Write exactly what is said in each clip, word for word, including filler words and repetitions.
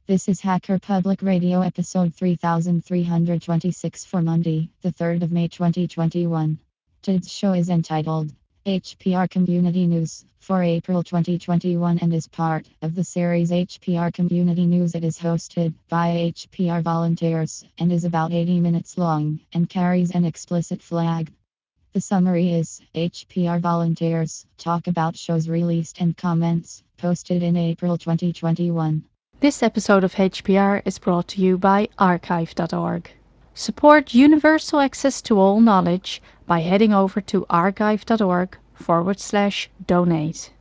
This is Hacker Public Radio episode three thousand three hundred twenty-six for Monday, the third of May twenty twenty-one. Today's show is entitled H P R Community News for April twenty twenty-one and is part of the series H P R Community News. It is hosted by H P R volunteers and is about eighty minutes long and carries an explicit flag. The summary is H P R volunteers talk about shows released and comments posted in April twenty twenty-one. This episode of H P R is brought to you by archive dot org. Support universal access to all knowledge by heading over to archive dot org forward slash donate.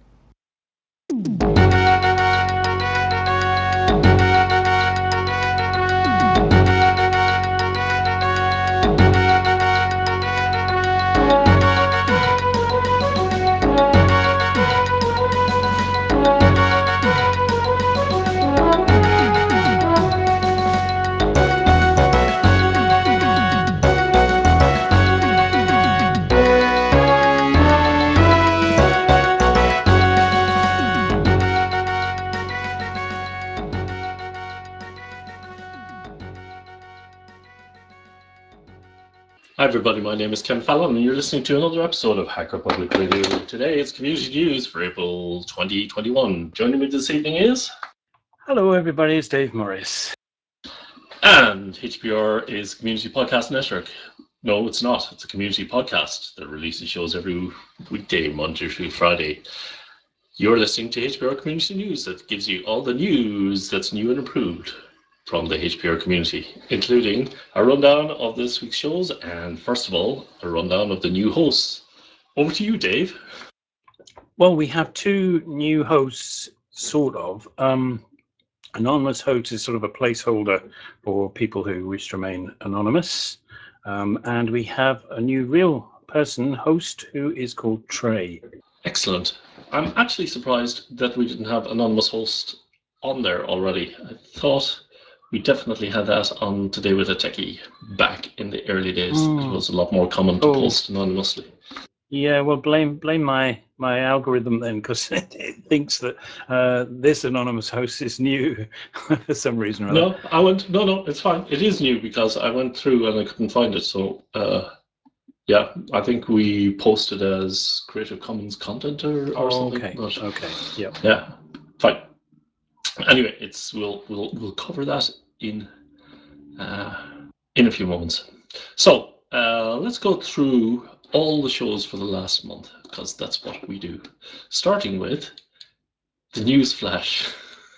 Hi everybody, my name is Ken Fallon and you're listening to another episode of Hacker Public Radio. Today it's community news for April twenty twenty-one. Joining me this evening is... Hello everybody, it's Dave Morris. And H P R is Community Podcast Network. No, it's not. It's a community podcast that releases shows every weekday, Monday through Friday. You're listening to H P R Community News that gives you all the news that's new and improved from the H P R community, including a rundown of this week's shows and, first of all, a rundown of the new hosts. Over to you, Dave. Well, we have two new hosts, sort of. Um, anonymous host is sort of a placeholder for people who wish to remain anonymous. Um, and we have a new real person host who is called Trey. Excellent. I'm actually surprised that we didn't have anonymous host on there already. I thought we definitely had that on Today with a Techie back in the early days. Mm. It was a lot more common to oh. post anonymously. Yeah, well, blame blame my, my algorithm then, because it thinks that uh, this anonymous host is new for some reason or other. No, I went, no, no, it's fine. It is new because I went through and I couldn't find it. So, uh, yeah, I think we posted as Creative Commons content or, or oh, something. Okay, but, okay, yeah. Yeah, fine. Anyway, it's we'll we'll we'll cover that in uh, in a few moments. So uh, let's go through all the shows for the last month because that's what we do. Starting with the news flash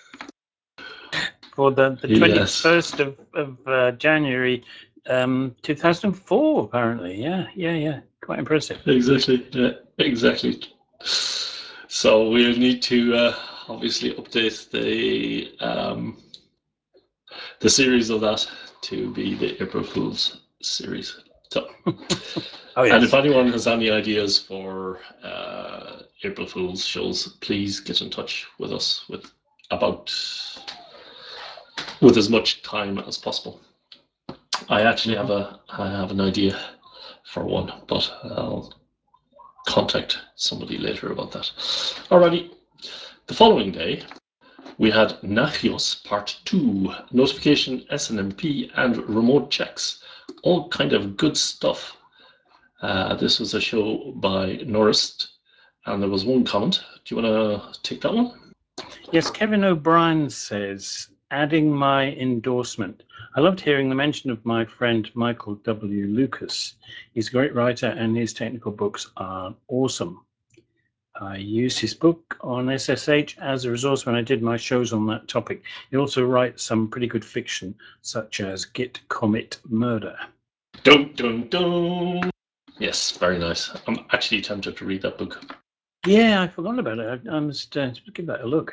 for the the twenty-first yes. of of uh, January, um, two thousand four. Apparently, yeah, yeah, yeah, quite impressive. Exactly, yeah, exactly. So we need to uh, obviously update the um, the series of that to be the April Fool's series. So, oh, yes. And if anyone has any ideas for uh, April Fool's shows, please get in touch with us with about with as much time as possible. I actually mm-hmm. have a I have an idea for one, but I'll contact somebody later about that. Alrighty. The following day, we had Nagios Part two, Notification, S N M P, and Remote Checks. All kind of good stuff. Uh, this was a show by Norris, and there was one comment. Do you want to take that one? Yes, Kevin O'Brien says, adding my endorsement. I loved hearing the mention of my friend Michael W. Lucas. He's a great writer and his technical books are awesome. I used his book on S S H as a resource when I did my shows on that topic. He also writes some pretty good fiction, such as Git Commit Murder. Dun, dun, dun. Yes, very nice. I'm actually tempted to read that book. Yeah, I forgot about it. I, I must uh, give that a look.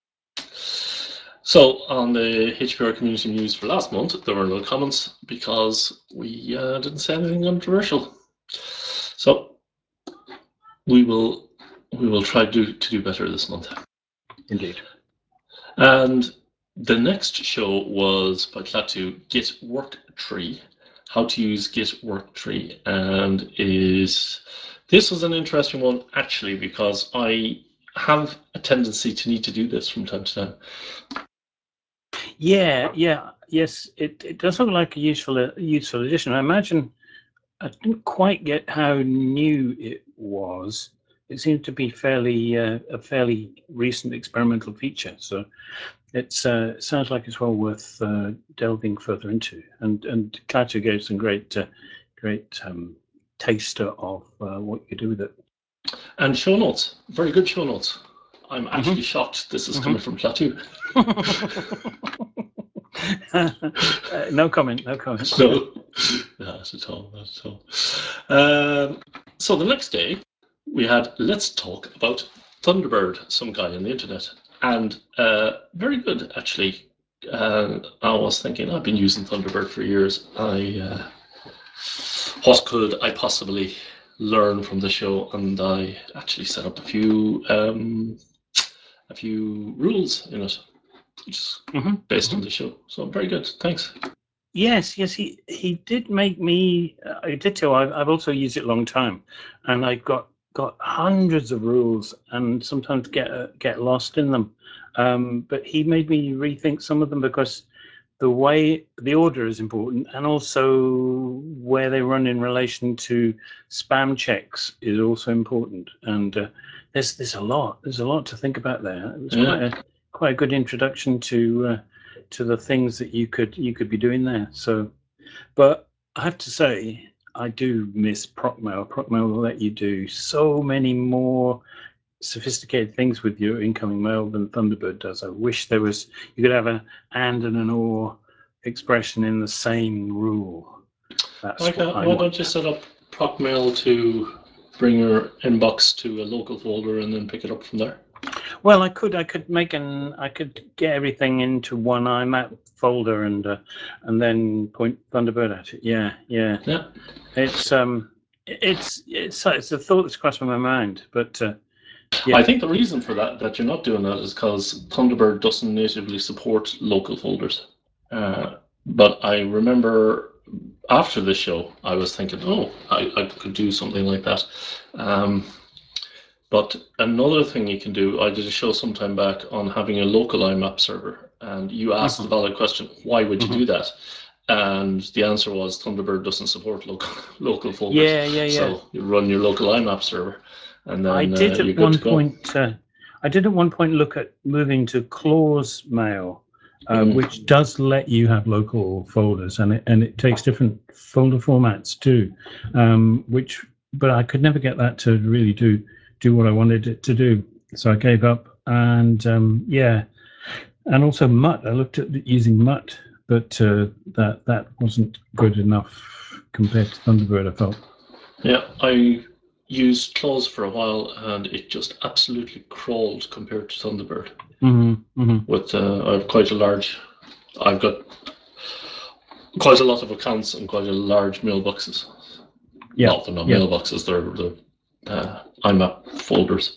So, on the H P R community news for last month, there were no comments because we uh, didn't say anything controversial. So, we will we will try to do, to do better this month. Indeed. And the next show was by Klaatu, Git Work Tree, how to use Git Work Tree, and is this was an interesting one actually because I have a tendency to need to do this from time to time. Yeah, yeah, yes. It it does look like a useful a useful addition. I imagine I didn't quite get how new it was. It seemed to be fairly uh, a fairly recent experimental feature. So it's uh, it sounds like it's well worth uh, delving further into. And and Katya gave some great uh, great um, taster of uh, what you do with it. And show notes, very good show notes. I'm actually Mm-hmm. shocked this is Mm-hmm. coming from Klaatu. uh, no comment, no comment. No, not at all, not at all. Um, so the next day, we had Let's Talk About Thunderbird, some guy on the internet. And uh, very good, actually. Uh, I was thinking, I've been using Thunderbird for years. I uh, what could I possibly learn from the show? And I actually set up a few um, a few rules in it, which is Mm-hmm. based Mm-hmm. on the show. So very good. Thanks. Yes, yes, he he did make me. Uh, I did too. I've I've also used it a long time, and I got got hundreds of rules, and sometimes get uh, get lost in them. Um, but he made me rethink some of them because the way the order is important, and also where they run in relation to spam checks is also important. And uh, there's there's a lot. There's a lot to think about there. It was Yeah. quite a quite a good introduction to. Uh, to the things that you could you could be doing there. So, but I have to say, I do miss Procmail. Procmail will let you do so many more sophisticated things with your incoming mail than Thunderbird does. I wish there was you could have a and and an or expression in the same rule. That's Why, what can't, I why want. don't you set up Procmail to bring your inbox to a local folder and then pick it up from there? Well, I could I could make an I could get everything into one I map folder and uh, and then point Thunderbird at it. Yeah, yeah. Yeah. It's um it's it's it's a thought that's crossed my mind, but uh, yeah. I think the reason for that that you're not doing that is because Thunderbird doesn't natively support local folders. Uh, but I remember after the show, I was thinking, oh, I, I could do something like that. Um, But another thing you can do, I did a show sometime back on having a local I MAP server, and you asked Mhm. the valid question, why would you Mhm. do that? And the answer was Thunderbird doesn't support local local folders. Yeah, yeah, yeah. So you run your local I MAP server, and I then did uh, at you're good one to go. point. Uh, I did at one point look at moving to Clause Mail, uh, Mhm. which does let you have local folders, and it and it takes different folder formats too. Um, which, but I could never get that to really do do what I wanted it to do, so I gave up. And um, yeah, and also Mutt. I looked at using Mutt, but uh, that that wasn't good enough compared to Thunderbird, I felt. Yeah, I used Clause for a while, and it just absolutely crawled compared to Thunderbird. Mm-hmm, mm-hmm. With uh, I have quite a large, I've got quite a lot of accounts and quite a large mailboxes. Yeah, Well, they're not yeah. mailboxes, they're, they're uh, I MAP folders.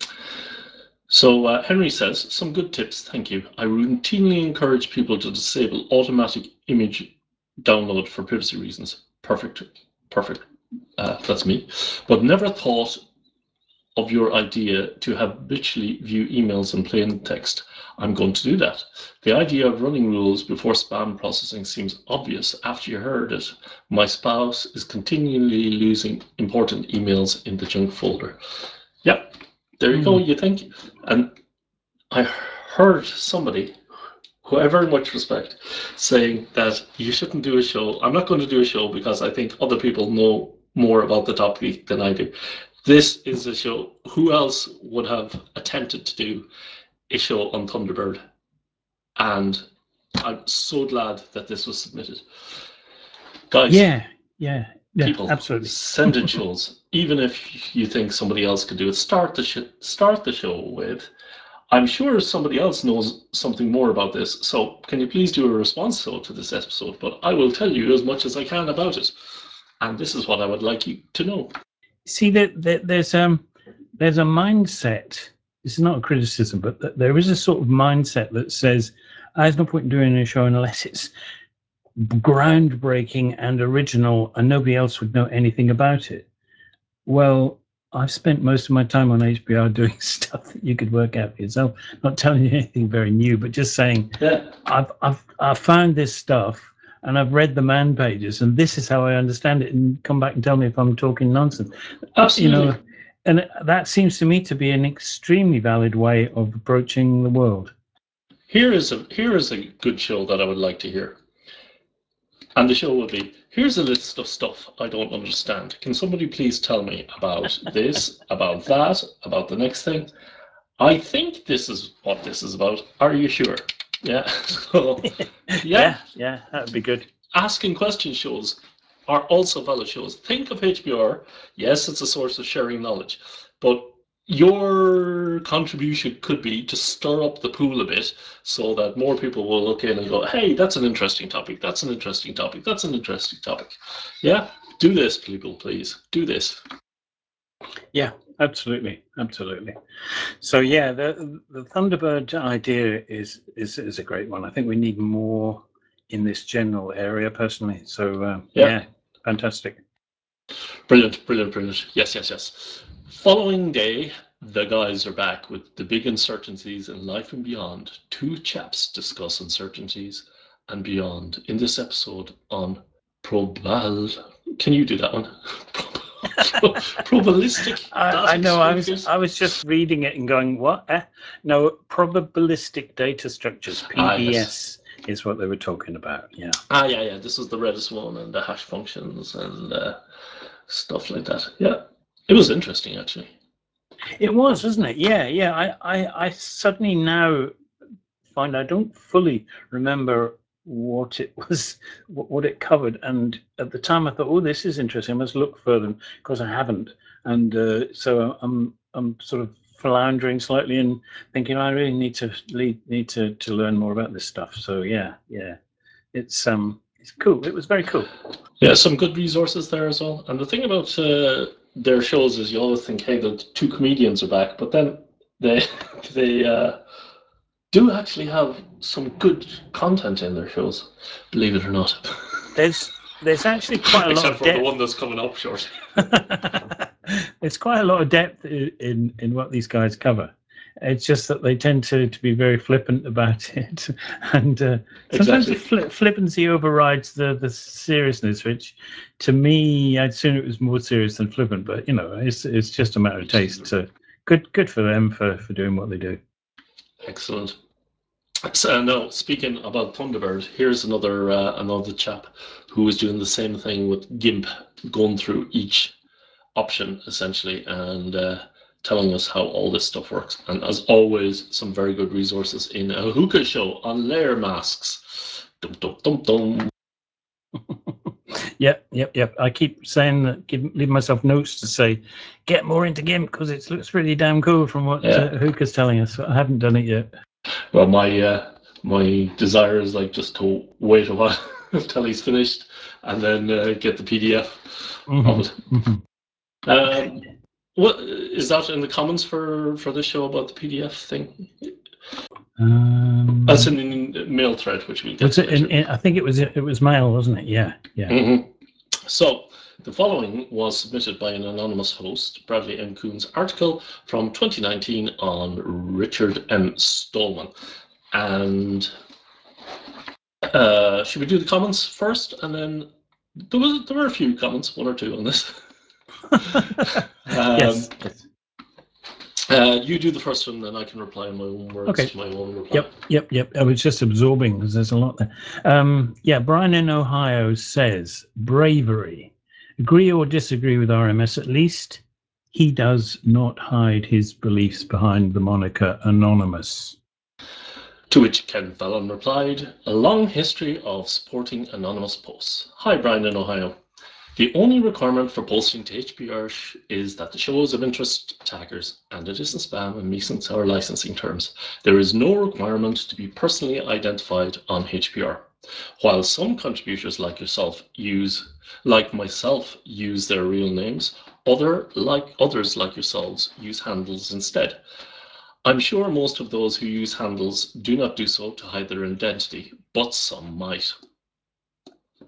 So uh, Henry says, some good tips, thank you. I routinely encourage people to disable automatic image download for privacy reasons. Perfect, perfect. Uh, that's me. But never thought of your idea to habitually view emails in plain text. I'm going to do that. The idea of running rules before spam processing seems obvious after you heard it. My spouse is continually losing important emails in the junk folder. Yep, there you mm. go, you think. And I heard somebody who I very much respect saying that you shouldn't do a show. I'm not going to do a show because I think other people know more about the topic than I do. This is a show. Who else would have attempted to do a show on Thunderbird? And I'm so glad that this was submitted. Guys, yeah, yeah, yeah, people, absolutely. send in shows. Even if you think somebody else could do it, start the sh- start the show with, I'm sure somebody else knows something more about this, so can you please do a response so to this episode? But I will tell you as much as I can about it. And this is what I would like you to know. See, that there, there's um there's a mindset. This is not a criticism, but there is a sort of mindset that says, ah, there's no point in doing a show unless it's groundbreaking and original and nobody else would know anything about it. Well, I've spent most of my time on H P R doing stuff that you could work out for yourself. Not telling you anything very new, but just saying, Yeah. I've I've I've found this stuff and I've read the man pages, and this is how I understand it. And come back and tell me if I'm talking nonsense. Absolutely. You know, and that seems to me to be an extremely valid way of approaching the world. Here is a here is a good show that I would like to hear. And the show would be, here's a list of stuff I don't understand. Can somebody please tell me about this, about that, about the next thing? I think this is what this is about. Are you sure? Yeah. So, yeah. yeah, yeah, that would be good. Asking question shows are also valid shows. Think of H P R. Yes, it's a source of sharing knowledge, but your contribution could be to stir up the pool a bit so that more people will look in and go, hey, that's an interesting topic. That's an interesting topic. That's an interesting topic. Yeah, do this, people, please. Do this. Yeah, absolutely. Absolutely. So, yeah, the, the Thunderbird idea is, is, is a great one. I think we need more in this general area, personally. So, uh, yeah. yeah, fantastic. Brilliant, brilliant, brilliant. Yes, yes, yes. Following day, the guys are back with the big uncertainties in life and beyond. Two chaps discuss uncertainties and beyond in this episode on Probal. Can you do that one? Probabilistic. I, I know. I was I was just reading it and going, what? Eh? No, probabilistic data structures. P B S ah, yes. is what they were talking about. Yeah. Ah, yeah, yeah. This was the Redis one and the hash functions and uh, stuff like that. Yeah, it was interesting actually. It was, wasn't it? Yeah, yeah. I, I, I suddenly now find I don't fully remember what it was, what it covered. And at the time, I thought, "Oh, this is interesting. I must look further," because I haven't. And uh, so I'm, I'm sort of floundering slightly and thinking, I really need to need to to learn more about this stuff. So yeah, yeah, it's um, it's cool. It was very cool. Yeah, some good resources there as well. And the thing about uh, their shows is you always think, hey, the two comedians are back, but then they they uh, do actually have some good content in their shows, believe it or not. There's there's actually quite a lot Except of for depth. the one that's coming up short. There's quite a lot of depth in in what these guys cover. It's just that they tend to, to be very flippant about it, and uh, sometimes Exactly. the fli- flippancy overrides the, the seriousness. Which, to me, I'd sooner it was more serious than flippant. But you know, it's it's just a matter of taste. So good good for them for, for doing what they do. Excellent. So now, speaking about Thunderbird, here's another uh, another chap who is doing the same thing with GIMP, going through each option essentially and uh, telling us how all this stuff works. And as always, some very good resources in a hookah show on layer masks. Dum dum dum dum. Yep, yep, yep. I keep saying that, give, leave myself notes to say, get more into GIMP because it looks really damn cool from what Yeah. uh, Hookah's telling us. I haven't done it yet. Well, my uh, my desire is like just to wait a while until he's finished and then uh, get the P D F mm-hmm. of it. Mm-hmm. Um, what is that in the comments for for this show about the P D F thing? Um, That's in the mail thread, which we'll get was to it later. in, in, I think it was it was mail, wasn't it? Yeah, yeah. Mm-hmm. So the following was submitted by an anonymous host, Bradley M. Coon's article from twenty nineteen on Richard M. Stallman. And uh, should we do the comments first, and then there was there were a few comments, one or two on this. um, yes. yes. Uh, you do the first one, then I can reply in my own words Okay. to my own reply. Yep, yep, yep. I was just absorbing because there's a lot there. Um, yeah, Brian in Ohio says, bravery. Agree or disagree with R M S, at least he does not hide his beliefs behind the moniker Anonymous. To which Ken Fallon replied, a long history of supporting anonymous posts. Hi, Brian in Ohio. The only requirement for posting to H P R is that the show is of interest to hackers, and it isn't spam and meets our licensing terms. There is no requirement to be personally identified on H P R. While some contributors like yourself use, like myself, use their real names, other like others like yourselves use handles instead. I'm sure most of those who use handles do not do so to hide their identity, but some might.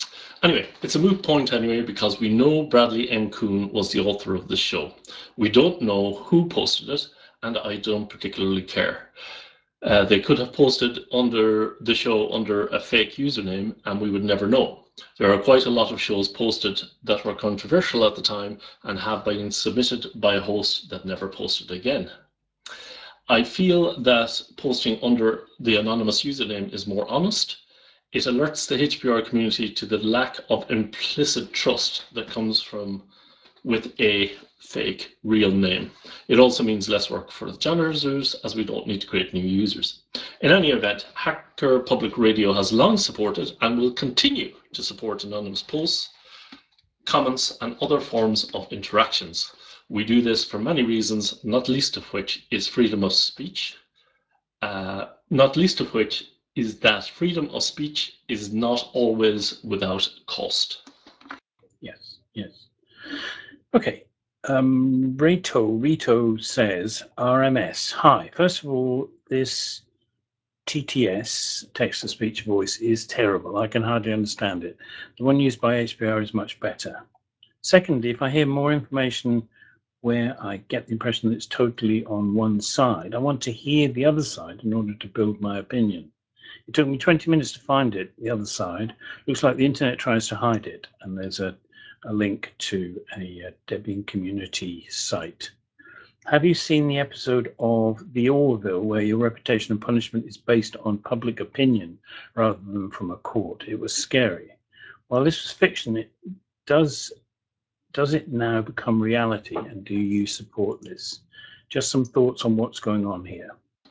Anyway, it's a moot point anyway, because we know Bradley M. Coon was the author of this show. We don't know who posted it, and I don't particularly care. Uh, they could have posted under the show under a fake username, and we would never know. There are quite a lot of shows posted that were controversial at the time and have been submitted by a host that never posted again. I feel that posting under the anonymous username is more honest. It alerts the H P R community to the lack of implicit trust that comes from with a fake real name. It also means less work for the janitors, as we don't need to create new users. In any event, Hacker Public Radio has long supported and will continue to support anonymous posts, comments, and other forms of interactions. We do this for many reasons, not least of which is freedom of speech, uh, not least of which is that freedom of speech is not always without cost. Yes, yes. Okay. Um, Rito, Rito says, R M S. Hi. First of all, this T T S, text-to-speech voice, is terrible. I can hardly understand it. The one used by H P R is much better. Secondly, if I hear more information where I get the impression that it's totally on one side, I want to hear the other side in order to build my opinion. It took me twenty minutes to find it, the other side. Looks like the internet tries to hide it, and there's a, a link to a, a Debian community site. Have you seen the episode of The Orville where your reputation and punishment is based on public opinion rather than from a court? It was scary. While this was fiction, it does does it now become reality, and do you support this? Just some thoughts on what's going on here.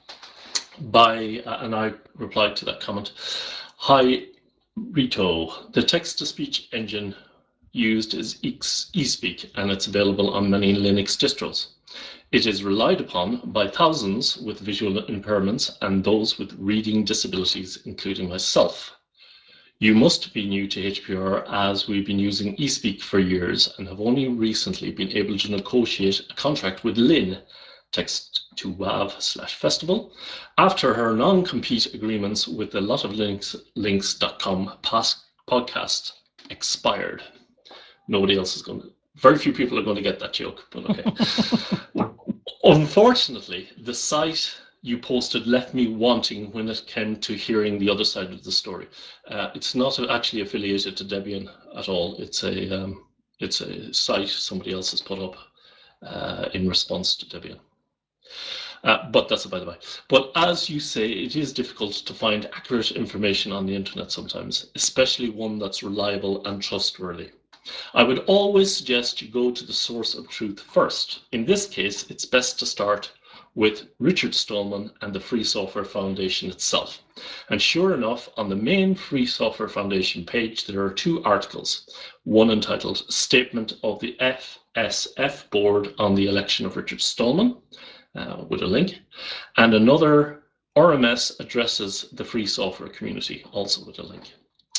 By, uh, and I replied to that comment. Hi, Rito. The text-to-speech engine used is eSpeak, and it's available on many Linux distros. It is relied upon by thousands with visual impairments and those with reading disabilities, including myself. You must be new to H P R, as we've been using eSpeak for years and have only recently been able to negotiate a contract with Lynn, text to wav slash festival, after her non-compete agreements with a lot of links, links dot com podcast expired. Nobody else is going to, very few people are going to get that joke, but okay. Unfortunately, the site you posted left me wanting when it came to hearing the other side of the story. Uh, it's not actually affiliated to Debian at all. It's a um, it's a site somebody else has put up uh, in response to Debian. Uh, but that's a by the way. But as you say, it is difficult to find accurate information on the internet sometimes, especially one that's reliable and trustworthy. I would always suggest you go to the source of truth first. In this case, it's best to start with Richard Stallman and the Free Software Foundation itself. And sure enough, on the main Free Software Foundation page, there are two articles, one entitled Statement of the F S F Board on the Election of Richard Stallman, uh, with a link, and another, R M S addresses the free software community, also with a link.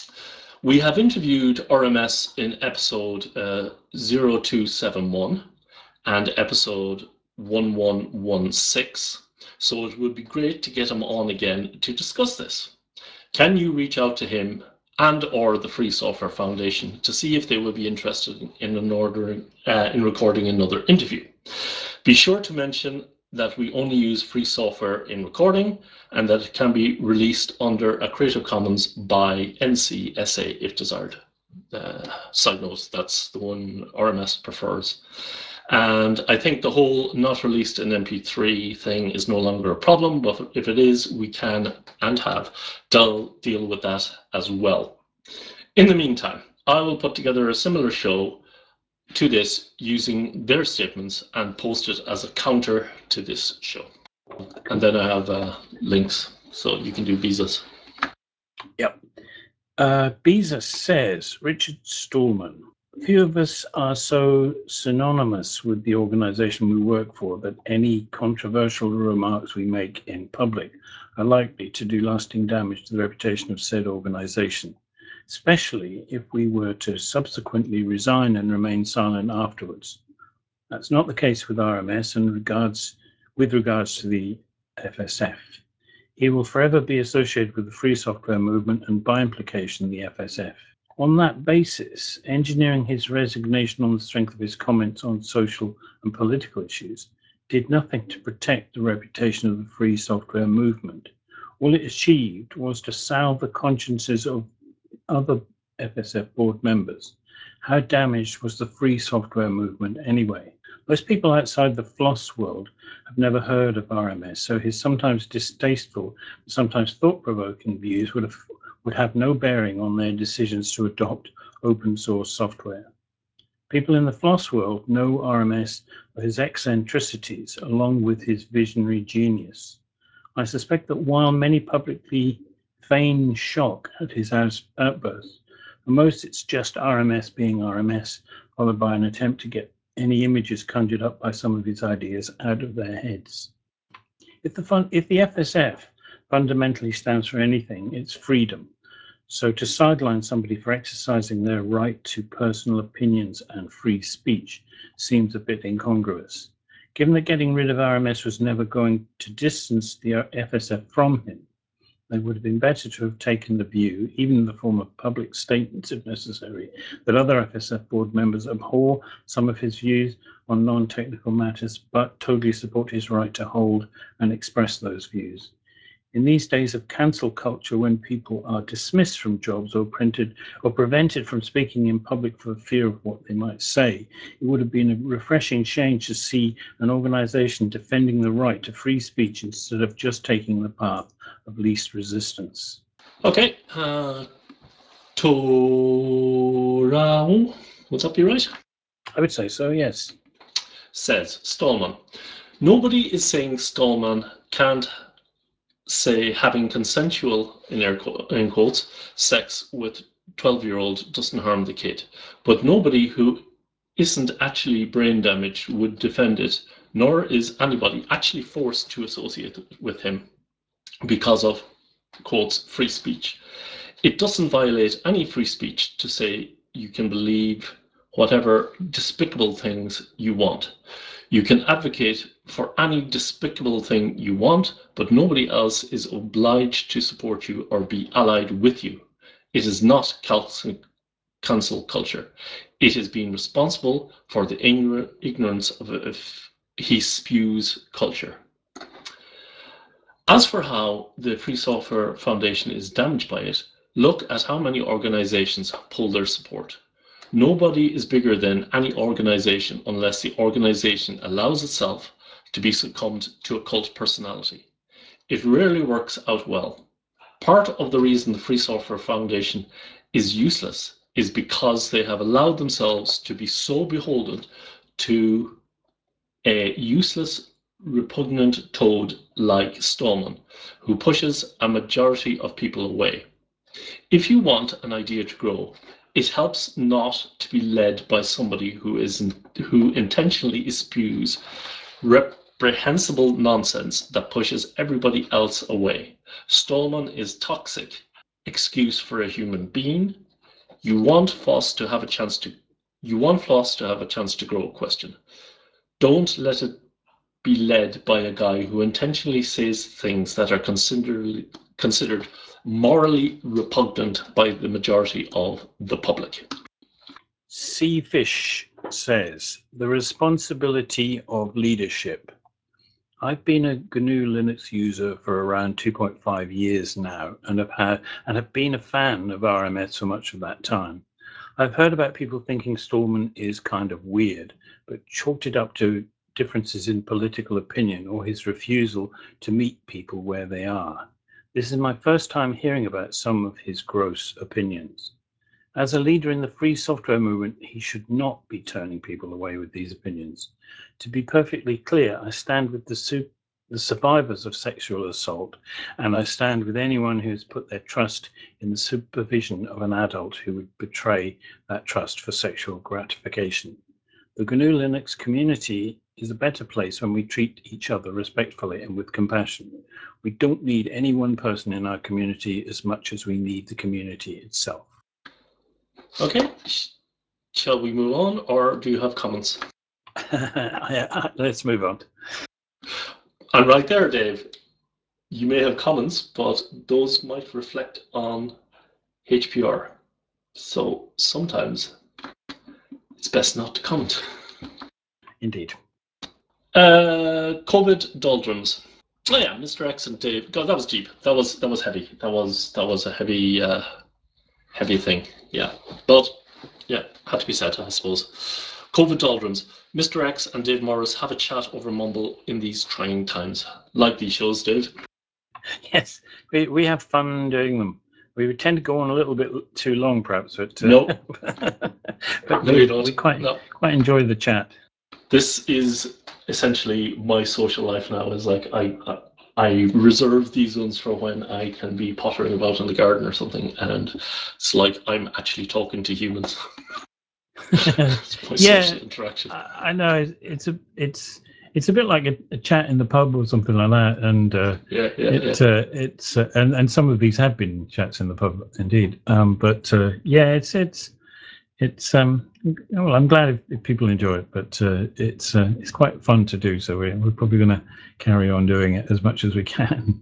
We have interviewed R M S in episode uh, zero two seven one and episode one one one six, so it would be great to get him on again to discuss this. Can you reach out to him and or the Free Software Foundation to see if they would be interested in, an order, uh, in recording another interview? Be sure to mention that we only use free software in recording and that it can be released under a Creative Commons by N C S A if desired. Uh, side note, that's the one R M S prefers. And I think the whole not released in M P three thing is no longer a problem, but if it is, we can and have deal, deal with that as well. In the meantime, I will put together a similar show to this using their statements and post it as a counter to this show. And then I have uh, links, so you can do visas. Yep. Uh, Bezos says, Richard Stallman, few of us are so synonymous with the organization we work for that any controversial remarks we make in public are likely to do lasting damage to the reputation of said organization, especially if we were to subsequently resign and remain silent afterwards. That's not the case with R M S and regards, with regards to the F S F. He will forever be associated with the free software movement and by implication the F S F. On that basis, engineering his resignation on the strength of his comments on social and political issues did nothing to protect the reputation of the free software movement. All it achieved was to salve the consciences of other F S F board members. How damaged was the free software movement anyway? Most people outside the FLOSS world have never heard of R M S, so his sometimes distasteful, sometimes thought-provoking views would have, would have no bearing on their decisions to adopt open source software. People in the FLOSS world know R M S for his eccentricities, along with his visionary genius. I suspect that while many publicly feign shock at his outbursts, for most it's just R M S being R M S, followed by an attempt to get any images conjured up by some of his ideas out of their heads. If the, fun, if the F S F fundamentally stands for anything, it's freedom. So to sideline somebody for exercising their right to personal opinions and free speech seems a bit incongruous. Given that getting rid of R M S was never going to distance the F S F from him, it would have been better to have taken the view, even in the form of public statements if necessary, that other F S F board members abhor some of his views on non-technical matters, but totally support his right to hold and express those views. In these days of cancel culture, when people are dismissed from jobs or printed or prevented from speaking in public for fear of what they might say, it would have been a refreshing change to see an organization defending the right to free speech instead of just taking the path of least resistance. Okay, uh, Torau, would that be right? I would say so, yes. Says Stallman. Nobody is saying Stallman can't say having consensual, in air in quotes, sex with twelve-year-old doesn't harm the kid. But nobody who isn't actually brain damaged would defend it, nor is anybody actually forced to associate with him because of, quotes, free speech. It doesn't violate any free speech to say you can believe whatever despicable things you want. You can advocate for any despicable thing you want, but nobody else is obliged to support you or be allied with you. It is not cancel culture. It is being responsible for the ignorance of if he spews culture. As for how the Free Software Foundation is damaged by it, look at how many organizations pull their support. Nobody is bigger than any organization unless the organization allows itself to be succumbed to a cult personality. It rarely works out well. Part of the reason the Free Software Foundation is useless is because they have allowed themselves to be so beholden to a useless, repugnant toad like Stallman, who pushes a majority of people away. If you want an idea to grow, it helps not to be led by somebody who is who intentionally spews reprehensible nonsense that pushes everybody else away. Stallman is toxic excuse for a human being. You want Floss to have a chance to you want Floss to have a chance to grow. Question. Don't let it be led by a guy who intentionally says things that are considered considered morally repugnant by the majority of the public. Seafish says, the responsibility of leadership. I've been a G N U Linux user for around two point five years now and have had and have been a fan of R M S for much of that time. I've heard about people thinking Stallman is kind of weird, but chalked it up to differences in political opinion or his refusal to meet people where they are. This is my first time hearing about some of his gross opinions. As a leader in the free software movement, he should not be turning people away with these opinions. To be perfectly clear, I stand with the, su- the survivors of sexual assault, and I stand with anyone who has put their trust in the supervision of an adult who would betray that trust for sexual gratification. The G N U Linux community is a better place when we treat each other respectfully and with compassion. We don't need any one person in our community as much as we need the community itself. Okay, shall we move on, or do you have comments? Let's move on. And right there, Dave, you may have comments, but those might reflect on H P R. So sometimes it's best not to comment. Indeed. Uh, COVID doldrums. Oh yeah, Mister X and Dave. God, that was deep. That was that was heavy. That was that was a heavy uh, heavy thing. Yeah, but yeah, had to be said, I suppose. COVID doldrums. Mister X and Dave Morris have a chat over Mumble in these trying times. Like these shows, Dave. Yes, we we have fun doing them. We would tend to go on a little bit too long, perhaps, but uh, No, but no, we, you don't. we quite No. quite enjoy the chat. This is essentially my social life now. Is like I, I I reserve these ones for when I can be pottering about in the garden or something, and it's like I'm actually talking to humans. It's my Yeah, social interaction. I, I know it's, it's a it's it's a bit like a, a chat in the pub or something like that, and uh, Yeah, yeah, it yeah. uh, it's uh, and and some of these have been chats in the pub, indeed. Um, but uh, yeah, it's it's it's um well, I'm glad if, if people enjoy it, but uh, it's uh, it's quite fun to do. So we're we're probably going to carry on doing it as much as we can.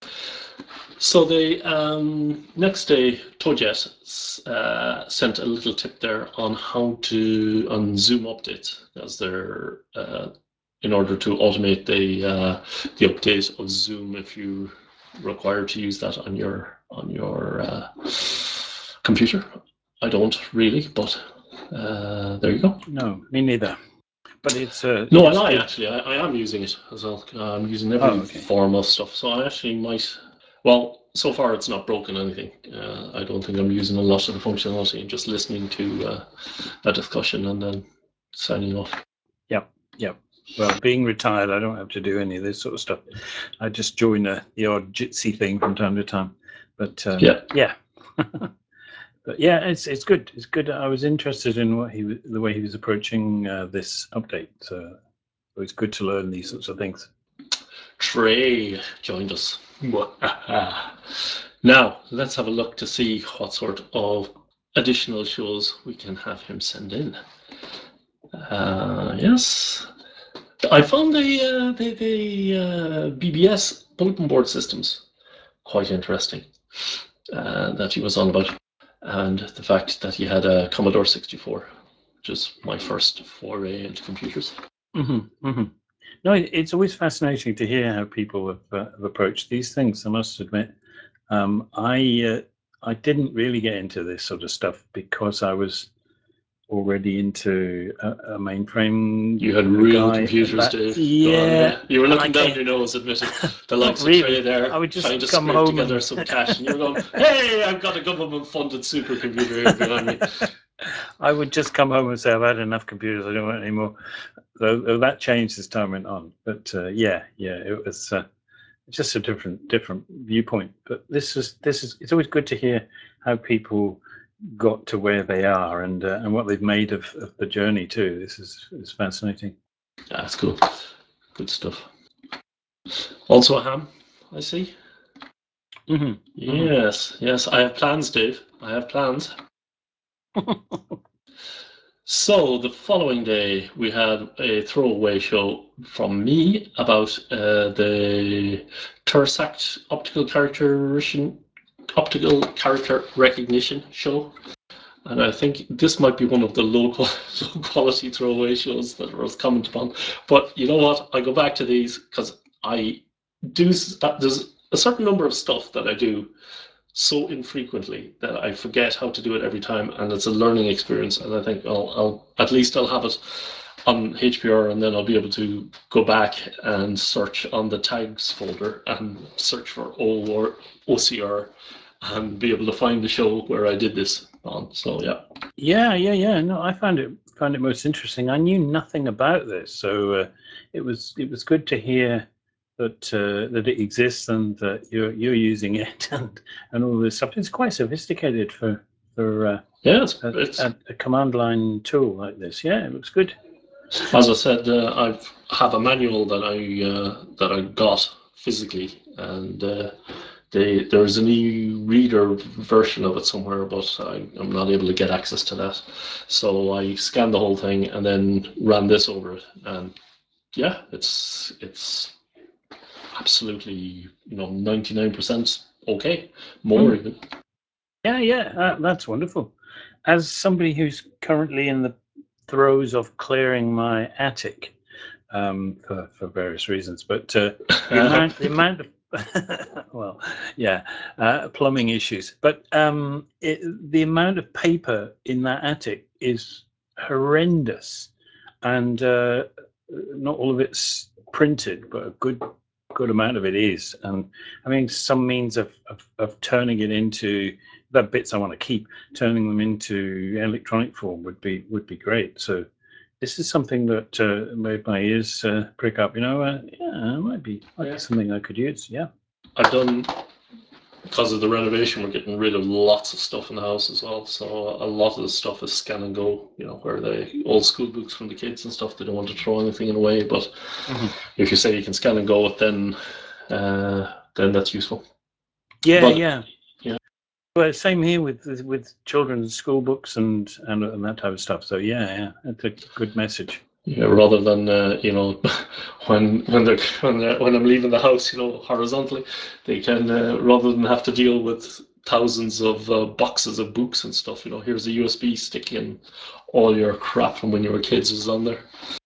So the um, next day, Toadjet uh, sent a little tip there on how to on Zoom updates, as they're uh, in order to automate the uh, the update of Zoom if you require to use that on your on your uh, computer. I don't really, but uh, there you go. No, me neither. But it's uh, No, I it's lie good. actually. I, I am using it as well. I'm using Oh, every okay. form of stuff. So I actually might. Well, so far it's not broken anything. Uh, I don't think I'm using a lot of the functionality and just listening to uh, a discussion and then signing off. Yep, yep. Well, being retired, I don't have to do any of this sort of stuff. I just join a, the odd Jitsi thing from time to time. But um, Yeah. yeah. But yeah, it's it's good. It's good. I was interested in what he the way he was approaching uh, this update. So it's good to learn these sorts of things. Trey joined us. Now, let's have a look to see what sort of additional shows we can have him send in. Uh, yes. I found the, uh, the, the uh, B B S bulletin board systems quite interesting uh, that he was on about. And the fact that he had a Commodore sixty-four, which is my first foray into computers. Mm-hmm, mm-hmm. No, it's always fascinating to hear how people have, uh, have approached these things. I must admit, um, I uh, I didn't really get into this sort of stuff because I was already into a, a mainframe. You had real guy computers, that, Dave. yeah, You were and I looking down came, your nose, admitted. The not likes of really. Trey there, I would trying to just come scrape home together and some cash, and you were going, "Hey, I've got a government-funded supercomputer here behind me." I would just come home and say, I've had enough computers, I don't want any more. So that changed as time went on. But uh, yeah, yeah, it was uh, just a different different viewpoint. But this is this is it's always good to hear how people got to where they are and uh, and what they've made of, of the journey too. This is is fascinating. Yeah, that's cool. Good stuff. Also a ham, I see. Mm-hmm. Yes, mm-hmm. yes. I have plans, Dave. I have plans. So the following day, we had a throwaway show from me about uh, the Tersact optical character recognition, optical character recognition show, and I think this might be one of the low, low quality throwaway shows that was commented upon. But you know what? I go back to these because I do. There's a certain number of stuff that I do so infrequently that I forget how to do it every time, and it's a learning experience. And I think I'll, I'll at least I'll have it on H P R, and then I'll be able to go back and search on the tags folder and search for O or O C R, and be able to find the show where I did this on. So yeah. Yeah, yeah, yeah. No, I found it found it most interesting. I knew nothing about this, so uh, it was it was good to hear that uh, that it exists and that you're you're using it and, and all this stuff. It's quite sophisticated for for uh, yeah, it's, a, it's a, a command line tool like this. Yeah, it looks good. As I said, uh, I have a manual that I uh, that I got physically, and uh, they, there's an e-reader version of it somewhere, but I, I'm not able to get access to that. So I scanned the whole thing and then ran this over it, and yeah, it's it's absolutely, you know, ninety-nine percent okay, more mm. even. Yeah, yeah, uh, that's wonderful. as somebody who's currently in the throes of clearing my attic um, for, for various reasons, but uh, the amount, the amount of well, yeah, uh, plumbing issues, but um, it, the amount of paper in that attic is horrendous, and uh, not all of it's printed, but a good good amount of it is. And I mean, some means of, of, of turning it into the bits I want to keep, turning them into electronic form would be would be great. So this is something that uh, made my ears uh, prick up. You know, uh, yeah, it might be might Yeah. be something I could use. Yeah. I've done, because of the renovation, we're getting rid of lots of stuff in the house as well. So a lot of the stuff is scan and go, you know, where the old school books from the kids and stuff, they don't want to throw anything in away. But Mm-hmm. if you say you can scan and go it, then uh, then that's useful. Yeah, But, yeah. yeah. Well, same here with with children's school books and, and and that type of stuff. So yeah, yeah, that's a good message. Yeah, rather than uh, you know, when when they're when they're, when I'm leaving the house, you know, horizontally, they can uh, rather than have to deal with thousands of uh, boxes of books and stuff. You know, here's a U S B stick and all your crap from when you were kids is on there.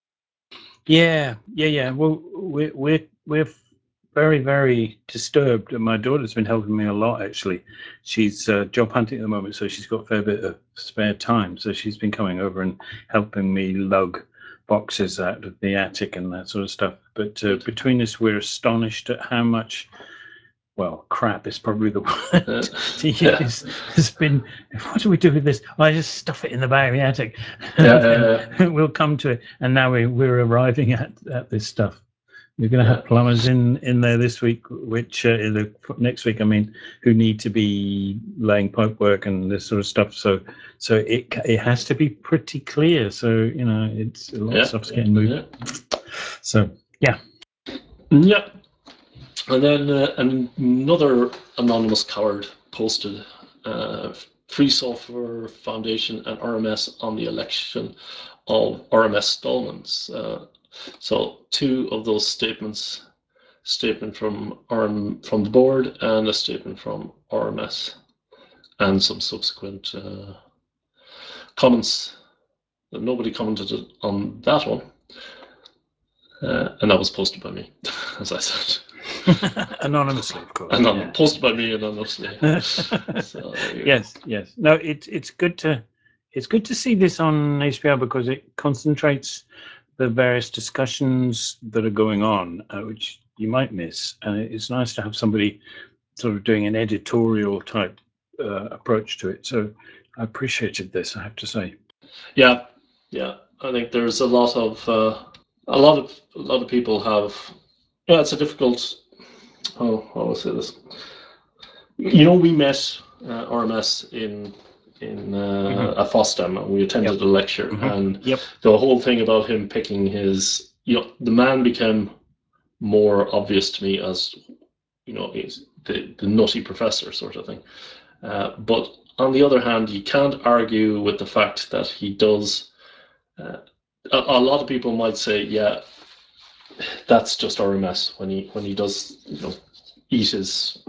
Yeah, yeah, yeah. Well, we're we're we're very very disturbed, and my daughter's been helping me a lot. Actually, she's uh, job hunting at the moment, so she's got a fair bit of spare time. So she's been coming over and helping me lug boxes out of the attic and that sort of stuff. But uh, between us, we're astonished at how much. Well, crap is probably the word Uh, to use. Has been. What do we do with this? I just stuff it in the back of the attic. Yeah, and we'll come to it. And now we, we're arriving at, at this stuff. We're going to have Yeah. plumbers in, in there this week, which uh, in the next week, I mean, who need to be laying pipe work and this sort of stuff. So, so it it has to be pretty clear. So you know, it's a lot Yeah. of stuff's getting moved. Yeah. So yeah. Yep. And then uh, another anonymous coward posted uh, Free Software Foundation and R M S on the election of R M S Stallman's. Uh, so two of those statements, statement from R M from the board and a statement from R M S, and some subsequent uh, comments. Nobody commented on that one, uh, and that was posted by me, as I said. Anonymously, of course. Anon- Yeah. posted by me anonymously. So, yes, yes. No, it's it's good to it's good to see this on H P R because it concentrates the various discussions that are going on, uh, which you might miss, and it's nice to have somebody sort of doing an editorial type uh, approach to it. So I appreciated this, I have to say. Yeah, yeah. I think there's a lot of uh, a lot of a lot of people have. Yeah, it's a difficult. Oh, how will I say this? You know, we met uh, R M S in in uh, Mhm. at FOSDEM, and we attended Yep. a lecture, Mhm. and Yep. the whole thing about him picking his, you know, the man became more obvious to me as, you know, he's the, the nutty professor sort of thing. Uh, but on the other hand, you can't argue with the fact that he does. Uh, a, a lot of people might say, yeah, that's just R M S when he when he does, you know, eat his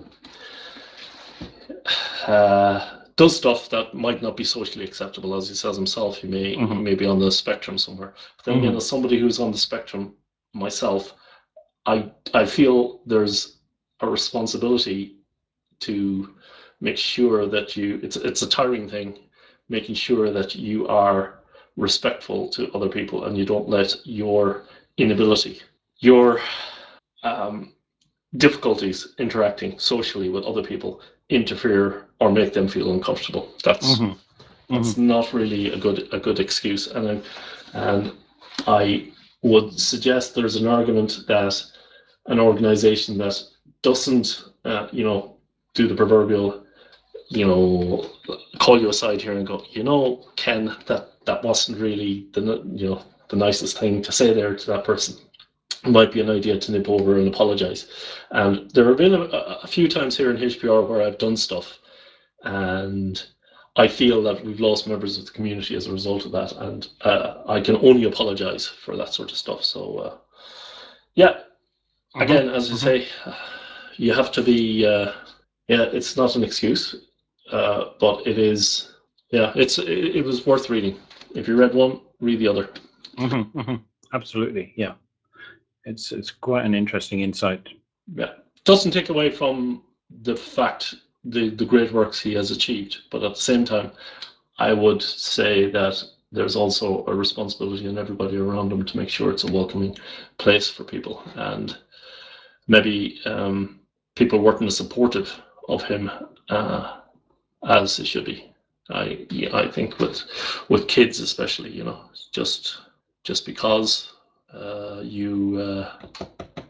uh, does stuff that might not be socially acceptable, as he says himself. He may Mhm. he may be on the spectrum somewhere. But then again, Mhm. as somebody who's on the spectrum myself, I I feel there's a responsibility to make sure that you it's it's a tiring thing, making sure that you are respectful to other people and you don't let your inability, your um, difficulties interacting socially with other people interfere or make them feel uncomfortable. That's Mhm. that's Mhm. not really a good a good excuse. And I, and I would suggest there's an argument that an organization that doesn't uh, you know do the proverbial, you know, call you aside here and go, you know, Ken, that that wasn't really the you know the nicest thing to say there to that person. It might be an idea to nip over and apologize. And there have been a, a few times here in H P R where I've done stuff, and I feel that we've lost members of the community as a result of that, and uh, I can only apologize for that sort of stuff. So, uh, yeah, Mhm. again, as I Mhm. say, you have to be. Uh, yeah, it's not an excuse, uh, but it is yeah, it's it, it was worth reading. If you read one, read the other. Mm-hmm, mm-hmm. Absolutely, yeah. It's it's quite an interesting insight. Yeah, doesn't take away from the fact the the great works he has achieved, but at the same time, I would say that there's also a responsibility in everybody around him to make sure it's a welcoming place for people, and maybe um, people weren't as supportive of him uh, as it should be. I yeah, I think with with kids especially, you know, just just because uh, you uh,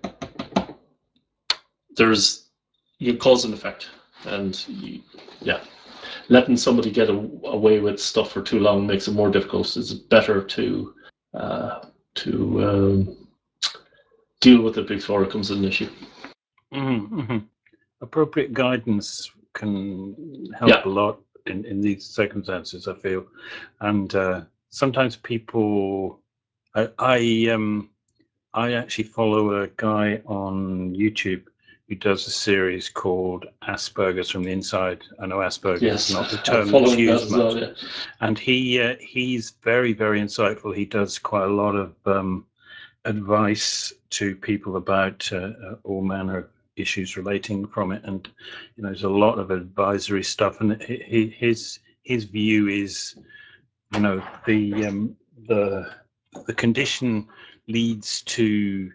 there's you cause and effect, and you, yeah, letting somebody get a, away with stuff for too long makes it more difficult. It's better to uh, to um, deal with it before it becomes an issue. Mm-hmm, mm-hmm. Appropriate guidance can help Yeah. a lot in, in these circumstances, I feel. And uh, sometimes people, I, I um, I actually follow a guy on YouTube who does a series called Asperger's from the Inside. I know Asperger's Yes, is not the I'm term that's following that used as much, well. Yeah. and he uh, he's very very insightful. He does quite a lot of um, advice to people about uh, uh, all manner of issues relating from it, and you know there's a lot of advisory stuff. And he, his his view is, you know, the um, the the condition leads to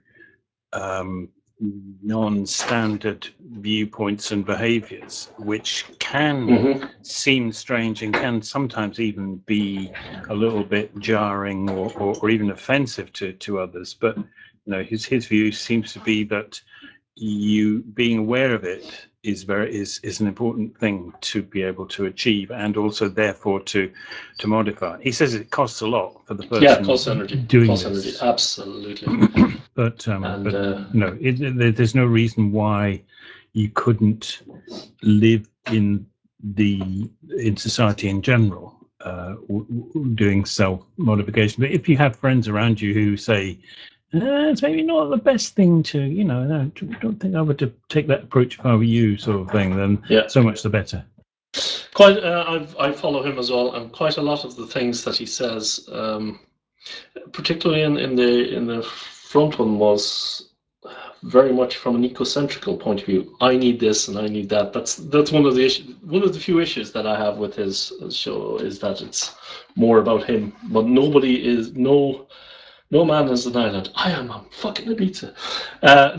um, non-standard viewpoints and behaviors, which can Mm-hmm. seem strange and can sometimes even be a little bit jarring or, or, or even offensive to, to others. But you know, his his view seems to be that you being aware of it is very is is an important thing to be able to achieve, and also therefore to to modify. He says it costs a lot for the person Yeah, cost energy. doing Cost this. energy. Absolutely. But um, And but uh, no, it, it, there's no reason why you couldn't live in the in society in general, uh, w- w- doing self modification. But if you have friends around you who say, uh, it's maybe not the best thing to, you know, I don't, don't think I would to take that approach if I were you, sort of thing, then yeah, so much the better. quite. Uh, I've, I follow him as well, and quite a lot of the things that he says, um, particularly in, in the in the front one, was very much from an ecocentrical point of view. I need this and I need that. That's that's one of the issues. One of the few issues that I have with his show is that it's more about him, but nobody is no. No man is an island. I am on fucking Ibiza. Uh,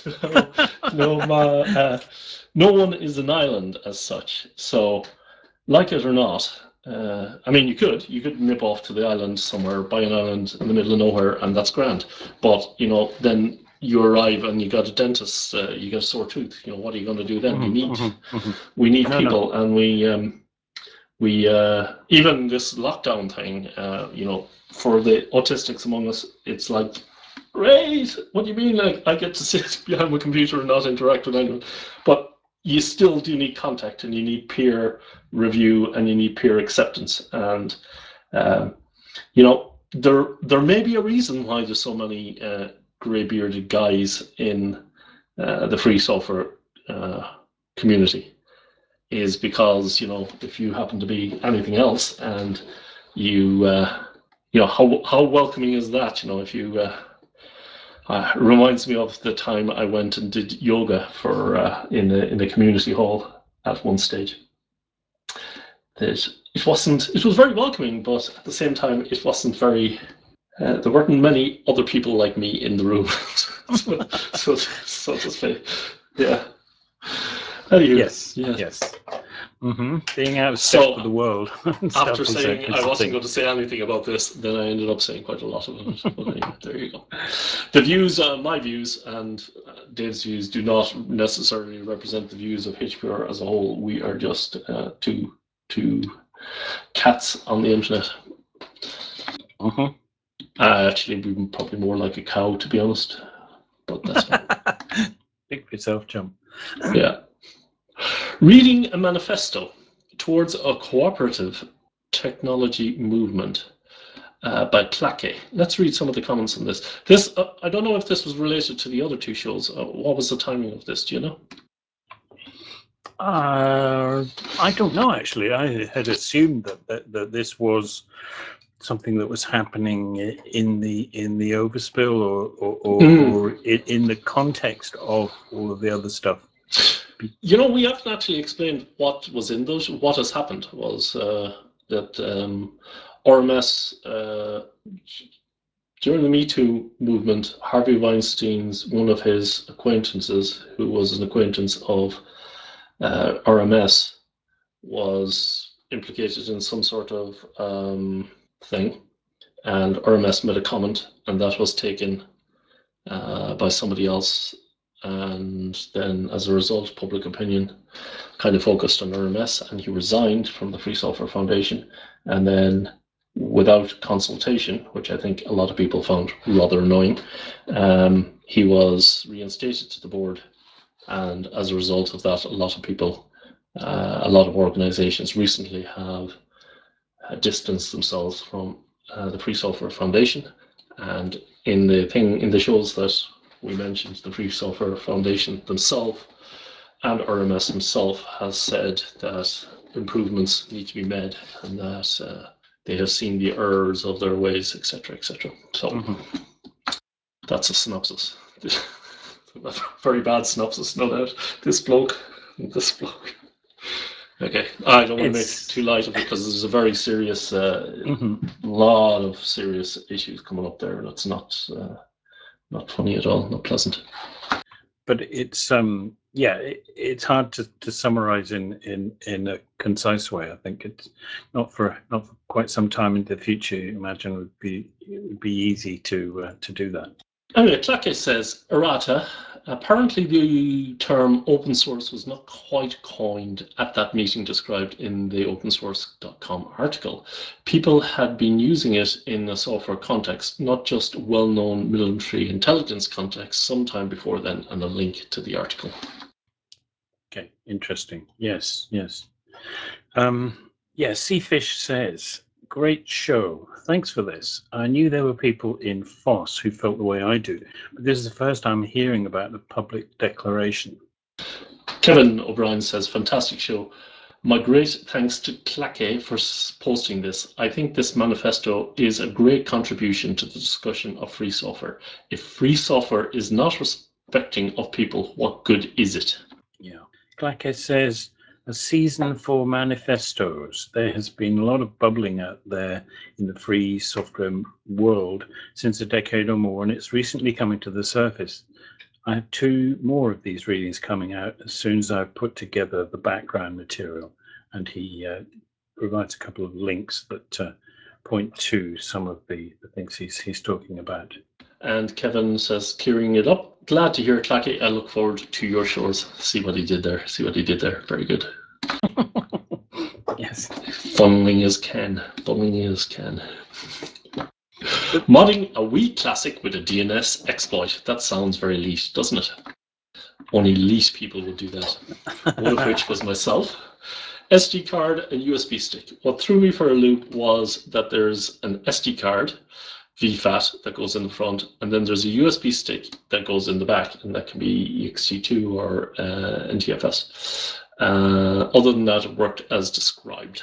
no, no, ma, uh, no one is an island as such. So, like it or not, uh, I mean, you could you could nip off to the island somewhere, buy an island in the middle of nowhere, and that's grand. But you know, then you arrive and you got a dentist, uh, you got a sore tooth. You know, what are you going to do then? You need Mm-hmm, mm-hmm. we need No, no. people, and we um, we uh, even this lockdown thing. Uh, you know, for the autistics among us, it's like, great. What do you mean? Like, I get to sit behind my computer and not interact with anyone, but you still do need contact, and you need peer review, and you need peer acceptance, and um, you know, there there may be a reason why there's so many uh, grey bearded guys in uh, the free software uh, community. Is because, you know, if you happen to be anything else, and you uh, you know, how how welcoming is that? You know, if you uh, uh, reminds me of the time I went and did yoga for uh, in the in the community hall at one stage. That it wasn't. It was very welcoming, but at the same time, it wasn't very. Uh, there weren't many other people like me in the room, so, so so to speak. Yeah. Anywho, Yes, yeah. yes. Mm-hmm. Being out of step So, with the world. after is saying a, I wasn't thing. going to say anything about this, then I ended up saying quite a lot about it. But anyway, there you go. The views, uh, my views, and uh, Dave's views do not necessarily represent the views of H P R as a whole. We are just uh, two two cats on the internet. Mm-hmm. Uh, actually, we're probably more like a cow, to be honest. But that's fine. Pick yourself, chum. Yeah. Reading a manifesto towards a cooperative technology movement. Uh, by Plaque. Let's read some of the comments on this. This uh, I don't know if this was related to the other two shows. Uh, what was the timing of this? Do you know? Uh, I don't know, actually. I had assumed that, that, that this was something that was happening in the in the overspill, or or, or, Mm. or in, in the context of all of the other stuff. You know, we haven't actually explained what was in those. What has happened was uh, that um, R M S, uh, during the Me Too movement, Harvey Weinstein's one of his acquaintances, who was an acquaintance of uh, R M S, was implicated in some sort of um, thing, and R M S made a comment, and that was taken uh, by somebody else, and then as a result, public opinion kind of focused on R M S, and he resigned from the Free Software Foundation, and then without consultation, which I think a lot of people found rather annoying, um, he was reinstated to the board, and as a result of that, a lot of people, uh, a lot of organizations recently have uh, distanced themselves from uh, the Free Software Foundation. And in the thing, in the shows that we mentioned, the Free Software Foundation themselves and R M S himself has said that improvements need to be made, and that uh, they have seen the errors of their ways, et cetera, et cetera. So mm-hmm. That's a synopsis. A very bad synopsis, no doubt. This bloke, this bloke. Okay, I don't want to make too light of it, because there's a very serious, uh, mm-hmm. lot of serious issues coming up there, and it's not uh, not funny at all, not pleasant. But it's um yeah, it, it's hard to, to summarize in, in, in a concise way. I think it's not for not for quite some time into the future. I imagine it would be it would be easy to uh, to do that. Anyway, Clacke says, errata. Apparently the term open source was not quite coined at that meeting described in the open source dot com article. People had been using it in a software context, not just well-known military intelligence context, sometime before then, and a link to the article. Okay, interesting. Yes, yes. Um, yeah, Seafish says, great show. Thanks for this. I knew there were people in F O S who felt the way I do, but this is the first time hearing about the public declaration. Kevin O'Brien says, fantastic show. My great thanks to Clacke for posting this. I think this manifesto is a great contribution to the discussion of free software. If free software is not respecting of people, what good is it? Yeah. Clacke says, a season for manifestos. There has been a lot of bubbling out there in the free software world since a decade or more, and it's recently coming to the surface. I have two more of these readings coming out as soon as I've put together the background material, and he uh, provides a couple of links that uh, point to some of the, the things he's, he's talking about. And Kevin says, clearing it up. Glad to hear, Clacke. I look forward to your shows. See what he did there. See what he did there. Very good. Yes. Funneling is Ken. Funneling is Ken. Modding a Wii classic with a D N S exploit. That sounds very elite, doesn't it? Only elite people would do that. One of which was myself. S D card and U S B stick. What threw me for a loop was that there's an S D card, V FAT, that goes in the front, and then there's a U S B stick that goes in the back, and that can be E X T two or uh, N T F S. Uh, other than that, it worked as described.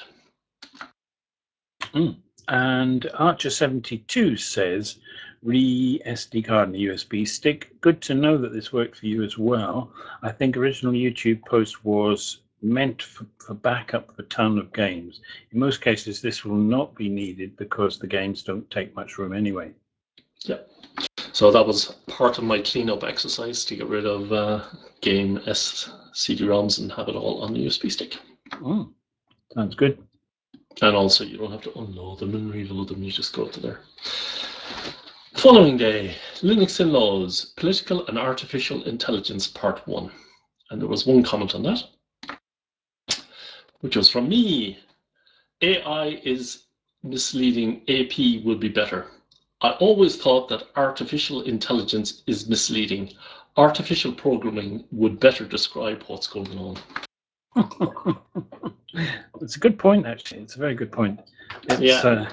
Mm. And Archer seventy-two says, re S D card and U S B stick. Good to know that this worked for you as well. I think original YouTube post was meant for, for backup of a ton of games. In most cases, this will not be needed because the games don't take much room anyway. Yeah. So that was part of my cleanup exercise to get rid of uh, game S C D ROMs and have it all on the U S B stick. Mm. Sounds good. And also, you don't have to unload them and reload them, you just go to there. Following day, Linux in Laws, Political and Artificial Intelligence Part one. And there was one comment on that, which was from me. A I is misleading, A P would be better. I always thought that artificial intelligence is misleading. Artificial programming would better describe what's going on. It's a good point, actually. It's a very good point. It's, yeah. Uh,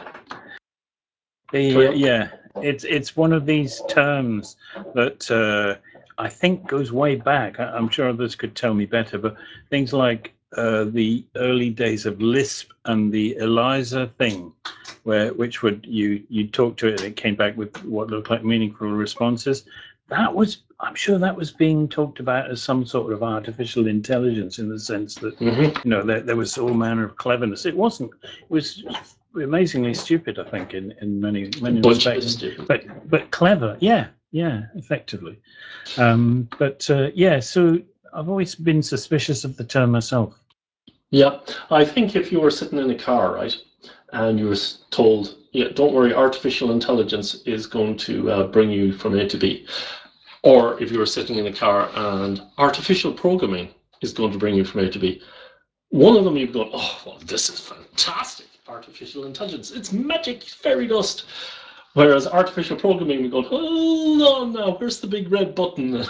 the, uh, yeah, it's it's one of these terms that uh, I think goes way back. I, I'm sure others could tell me better, but things like uh, the early days of Lisp and the ELIZA thing, where which would you you talk to it and it came back with what looked like meaningful responses. That was, I'm sure that was being talked about as some sort of artificial intelligence, in the sense that Mm-hmm. you know there, there was all manner of cleverness. It wasn't. It was amazingly stupid, I think, in, in many many Bunch of respects. stupid. But but clever, yeah, yeah, effectively. Um, but uh, yeah, so I've always been suspicious of the term myself. Yeah, I think if you were sitting in a car, right, and you were told, yeah, don't worry, artificial intelligence is going to uh, bring you from A to B. Or if you were sitting in a car and artificial programming is going to bring you from A to B. One of them you'd go, oh, well, this is fantastic. Artificial intelligence, it's magic, fairy dust. Whereas artificial programming, we go, hold on now, where's the big red button?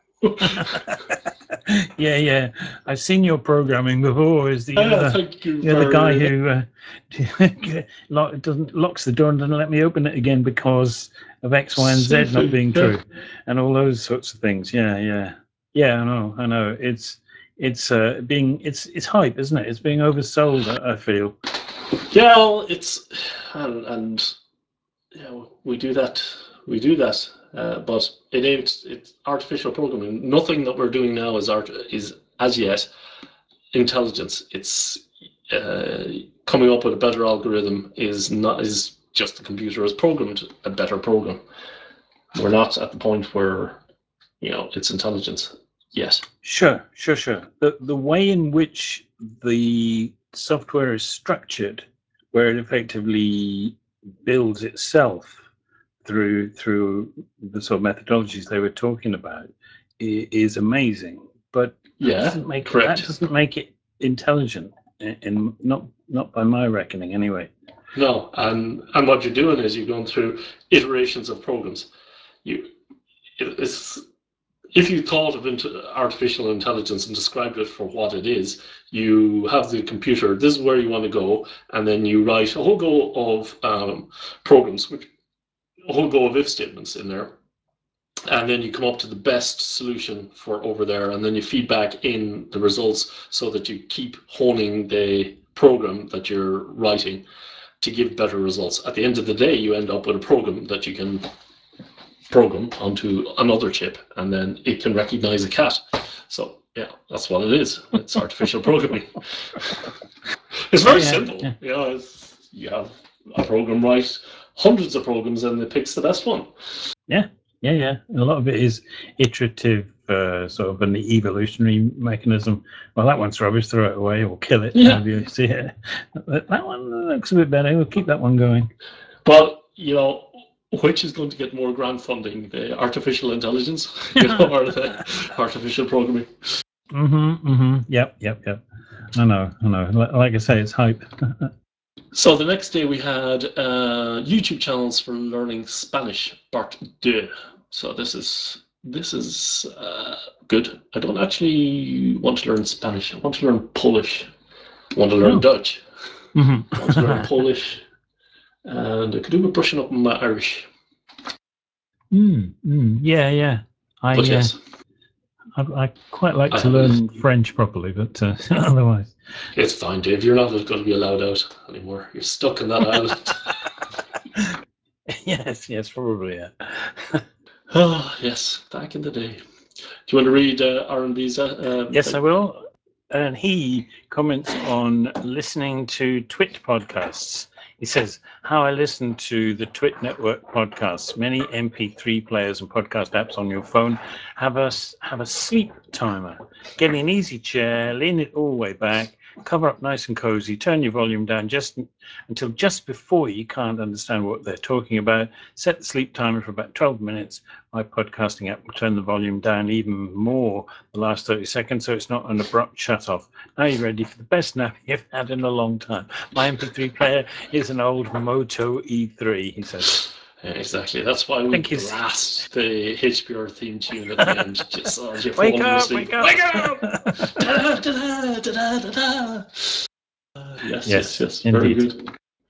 yeah, yeah. I've seen your programming before. Is the Ah, other, thank you the other for- guy who uh, lock, doesn't locks the door and doesn't let me open it again because of X, Y, and Z not being true, and all those sorts of things. Yeah, yeah, yeah. I know, I know. It's it's uh, being it's it's hype, isn't it? It's being oversold. I, I feel. Yeah, well, it's and and you know, we do that. We do that. Uh, but it ain't. It's artificial programming. Nothing that we're doing now is art is as yet intelligence. It's uh, coming up with a better algorithm is not is just the computer has programmed a better program. We're not at the point where you know it's intelligence yet. Sure, sure, sure. The the way in which the software is structured, where it effectively builds itself through through the sort of methodologies they were talking about, is amazing. But yeah, that doesn't make correct. It, that doesn't make it intelligent, and not not by my reckoning, anyway. No, and and what you're doing is you're going through iterations of programs. You, it's if you thought of artificial intelligence and described it for what it is, you have the computer. This is where you want to go, and then you write a whole go of um, programs, which a whole go of if statements in there. And then you come up to the best solution for over there, and then you feed back in the results so that you keep honing the program that you're writing to give better results. At the end of the day, you end up with a program that you can program onto another chip, and then it can recognize a cat. So yeah, that's what it is. It's artificial programming. It's very yeah, simple. Yeah. You know, it's, you have a program write hundreds of programs, and it picks the best one. Yeah, yeah, yeah. And a lot of it is iterative, uh, sort of an evolutionary mechanism. Well, that one's rubbish, throw it away or kill it. Yeah. You see it. That one looks a bit better. We'll keep that one going. But, you know, which is going to get more grant funding, the artificial intelligence, you know, or the artificial programming? Mm-hmm, mm-hmm. Yep, yep, yep. I know, I know. Like I say, it's hype. So the next day we had uh, YouTube channels for learning Spanish, part two. So this is this is uh, good. I don't actually want to learn Spanish. I want to learn Polish. I want to learn Oh. Dutch. Mm-hmm. I want to learn Polish. And I could do with brushing up on my Irish. Mm, mm, yeah, yeah. I, But yes. uh, I, I quite like I to learn French properly, but uh, otherwise. It's fine, Dave. You're not going to be allowed out anymore. You're stuck in that island. yes, yes, probably, yeah. Oh, yes, back in the day. Do you want to read uh, R and B's? Uh, yes, thing? I will. And he comments on listening to Twit podcasts. He says, how I listen to the Twit Network podcasts. Many M P three players and podcast apps on your phone have a, have a sleep timer. Get an easy chair, lean it all the way back, cover up nice and cozy, turn your volume down just until just before you can't understand what they're talking about. Set the sleep timer for about twelve minutes. My podcasting app will turn the volume down even more the last thirty seconds, so it's not an abrupt shut-off. Now you're ready for the best nap you've had in a long time. My M P three player is an old Moto E three, he says. Exactly. That's why we blast the H P R theme tune at the end. Just as you're wake falling up, asleep. wake up! Wake up! da, da, da, da, da, da. Uh, yes, yes, yes, yes. indeed. Very good.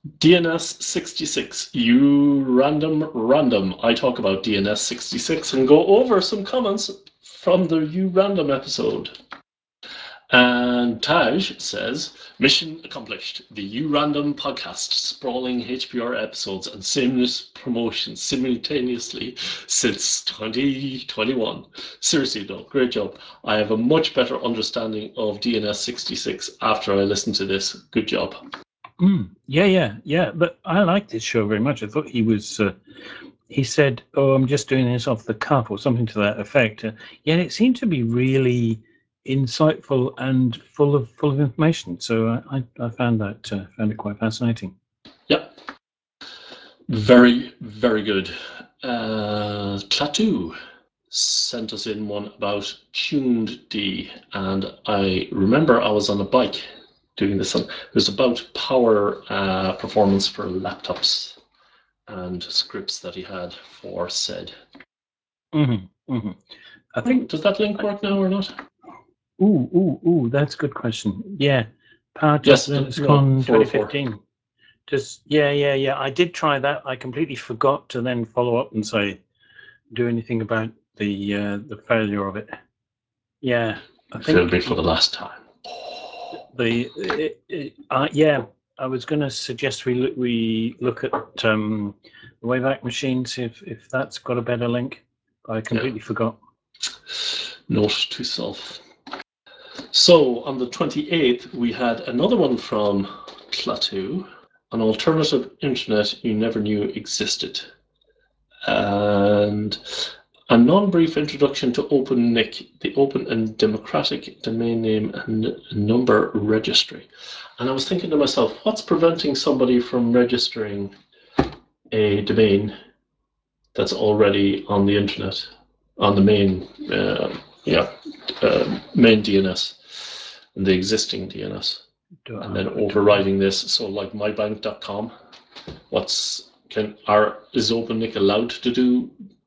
D N S sixty-six, you random random. I talk about D N S sixty-six and go over some comments from the You Random episode. And Taj says, mission accomplished. The You Random podcast, sprawling H P R episodes and seamless promotion simultaneously since twenty twenty-one. Seriously though, great job. I have a much better understanding of D N S sixty-six after I listened to this. Good job. Mm, yeah, yeah, yeah. But I like this show very much. I thought he was. Uh, he said, "Oh, I'm just doing this off the cuff," or something to that effect. Uh, yet it seemed to be really insightful and full of full of information. So I, I, I found that uh, found it quite fascinating. Yep. Very, very good. Uh, Klaatu sent us in one about tuned D, and I remember I was on a bike doing this one. It was about power uh, performance for laptops and scripts that he had for said. Mm-hmm, mm-hmm. I think. Does that link work now or not? Ooh, ooh, ooh. That's a good question. Yeah, Power Yes, Linux no, Con four oh twenty four. fifteen. Just yeah, yeah, yeah. I did try that. I completely forgot to then follow up and say do anything about the uh, the failure of it. Yeah, I think It'll be for the last time. the it, it, uh, yeah. I was going to suggest we look, we look at um, the Wayback Machine, see if, if that's got a better link. I completely yeah. forgot. Note to self. So on the twenty-eighth, we had another one from Klaatu, an alternative internet you never knew existed. And a non-brief introduction to OpenNIC, the Open and Democratic Domain Name and Number Registry. And I was thinking to myself, what's preventing somebody from registering a domain that's already on the internet, on the main, uh, yeah, uh, main D N S, and the existing D N S, and then overriding this? So like my bank dot com, what's can are is OpenNIC allowed to do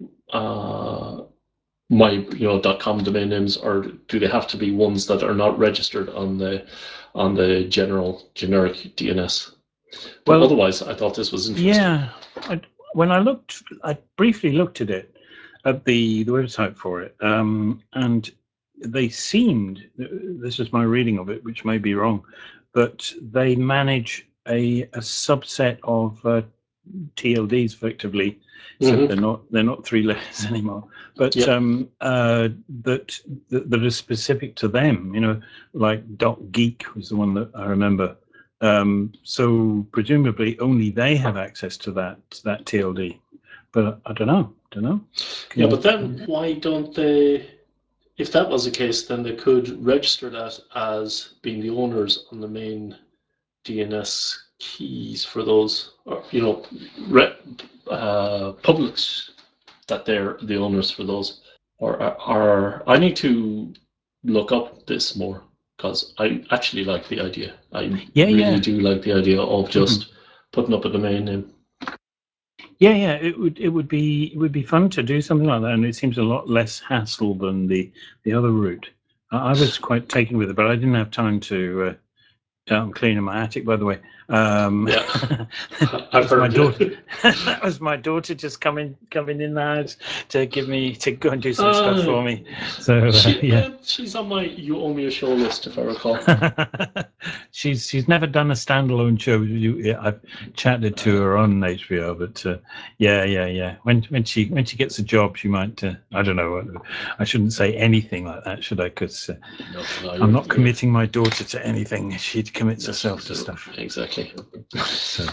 uh, my you know .com domain names, or do they have to be ones that are not registered on the on the general generic D N S? But well, otherwise, I thought this was interesting. Yeah, I, when I looked, I briefly looked at it, at the, the website for it, um, and they seemed, this is my reading of it, which may be wrong, but they manage a, a subset of uh, T L Ds effectively, so mm-hmm. they're not they're not three letters anymore, but yep. um, uh, that, that that are specific to them. You know, like .geek was the one that I remember. Um, so presumably only they have access to that that T L D, but I don't know. Don't know. Can yeah, you, but then why don't they? If that was the case, then they could register that as being the owners on the main D N S keys for those, or, you know, re, uh, publish that they're the owners for those. Or are I need to look up this more, because I actually like the idea. I yeah, really yeah. do like the idea of just mm-hmm. putting up a domain name. Yeah, yeah, it would it would be it would be fun to do something like that, and it seems a lot less hassle than the the other route. I, I was quite taken with it, but I didn't have time to. Uh, I'm cleaning my attic, by the way. Um, yeah, that was my daughter. That was my daughter just coming coming in the house to give me to go and do some uh, stuff for me. So uh, she, yeah, uh, she's on my "You Owe Me a Show" list, if I recall. she's she's never done a standalone show. You, I've chatted to her on H B O, but uh, yeah, yeah, yeah. When when she when she gets a job, she might. Uh, I don't know. I shouldn't say anything like that, should I? Because uh, no, no, I'm not committing my daughter to anything. She commits herself to stuff. Exactly. So.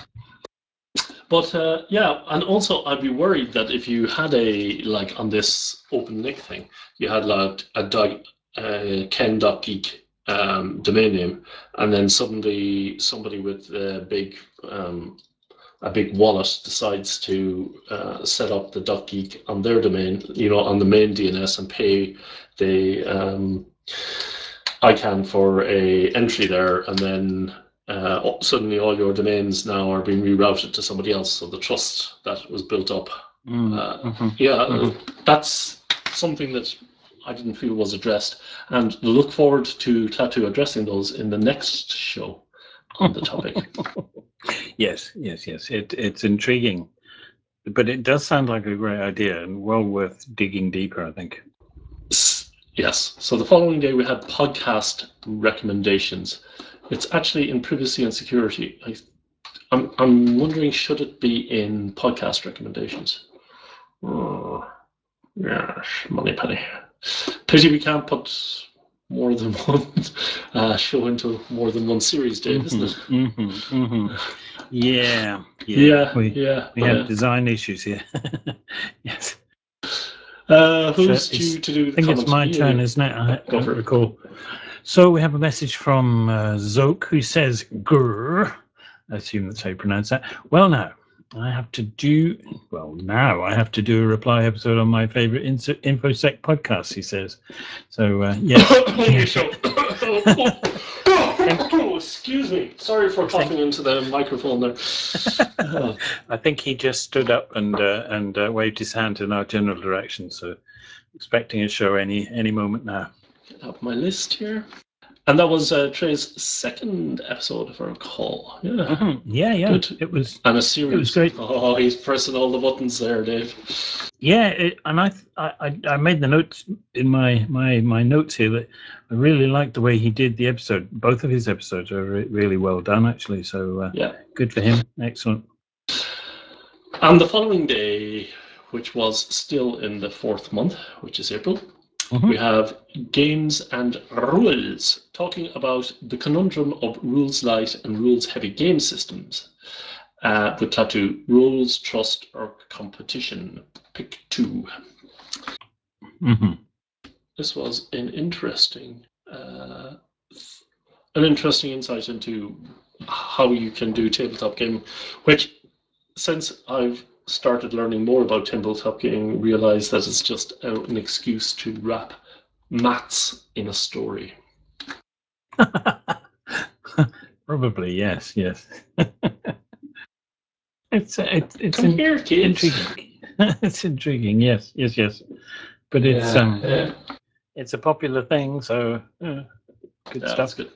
But uh, yeah, and also I'd be worried that if you had a, like on this OpenNIC thing, you had like a di- uh, ken.geek um, domain name, and then suddenly somebody with a big um, a big wallet decides to uh, set up the .geek on their domain, you know, on the main D N S, and pay the um, I C A N for a entry there, and then uh, suddenly all your domains now are being rerouted to somebody else. So the trust that was built up, mm, uh, mm-hmm, yeah, mm-hmm. that's something that I didn't feel was addressed, and look forward to Klaatu addressing those in the next show on the topic. Yes, yes, yes. It it's intriguing, but it does sound like a great idea and well worth digging deeper, I think. Yes. So the following day we had podcast recommendations. It's actually in privacy and security. I, I'm I'm wondering, should it be in podcast recommendations? Oh, yes, money penny. Pity we can't put more than one uh, show into more than one series, Dave, mm-hmm, isn't it? Mm-hmm, mm-hmm. Yeah, yeah. Yeah, we yeah. we yeah. have design issues here. Yes. Uh, who's So due to do the I think comments? it's my Me or turn, you? isn't it? I Go don't for it. recall. So we have a message from uh, Zoke who says, grrr. I assume that's how you pronounce that. Well, now, I have to do, well, now I have to do a reply episode on my favourite Info- InfoSec podcast, he says. So, uh, yes. Holy show. Oh, excuse me. Sorry for coughing into the microphone there. Oh. I think he just stood up and uh, and uh, waved his hand in our general direction. So, expecting a show any any moment now. Get up my list here. And that was uh, Trey's second episode, if I recall. Yeah. Mm-hmm. Yeah, yeah. Good. It was. And a series. It was great. Oh, he's pressing all the buttons there, Dave. Yeah, it, and I, I I made the notes in my, my, my notes here that I really liked the way he did the episode. Both of his episodes are re- really well done, actually. So uh, yeah, good for him. Excellent. And the following day, which was still in the fourth month, which is April, mm-hmm. we have Games and Rules, talking about the conundrum of rules light and rules heavy game systems. Uh, with Tattoo, rules, trust, or competition. Pick two. Mm-hmm. This was an interesting, uh, an interesting insight into how you can do tabletop gaming, which, since I've started learning more about tabletop gaming, realize that it's just an excuse to wrap maths in a story. Probably, yes, yes. it's it's it's Come in, here, kids. intriguing. It's intriguing. Yes, yes, yes. But it's yeah, um, yeah. it's a popular thing, so uh, good yeah, stuff. That's good.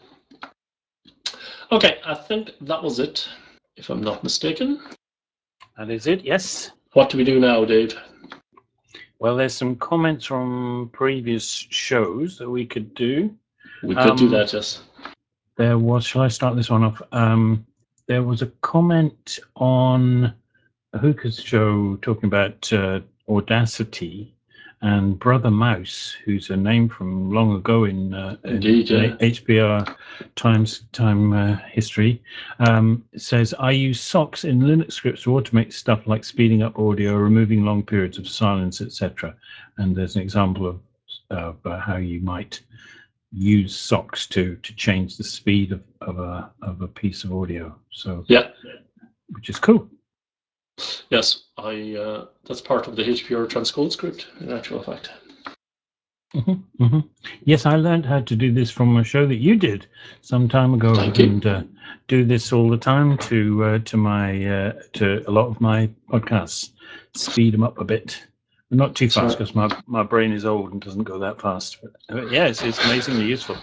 Okay, I think that was it, if I'm not mistaken. That is it. Yes. What do we do now, Dave? Well, there's some comments from previous shows that we could do. We could um, do that, yes. There was, shall I start this one off? Um, there was a comment on a Hookers show talking about uh, Audacity, and Brother Mouse, who's a name from long ago in, uh, Indeed, in, yeah. in H P R times time uh, history, um, says, I use socks in Linux scripts to automate stuff like speeding up audio, removing long periods of silence, et cetera. And there's an example of, of uh, how you might use socks to to change the speed of, of a of a piece of audio. So yeah, which is cool. Yes, I. Uh, that's part of the H P R transcode script, in actual fact. Mm-hmm, mm-hmm. Yes, I learned how to do this from a show that you did some time ago, Thank and you. Uh, do this all the time to uh, to my uh, to a lot of my podcasts. Speed them up a bit, not too fast because my my brain is old and doesn't go that fast. But, but yeah, it's, it's amazingly useful.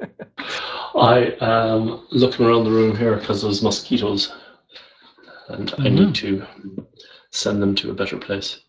I am looking around the room here because there's mosquitoes, and mm-hmm. I need to send them to a better place.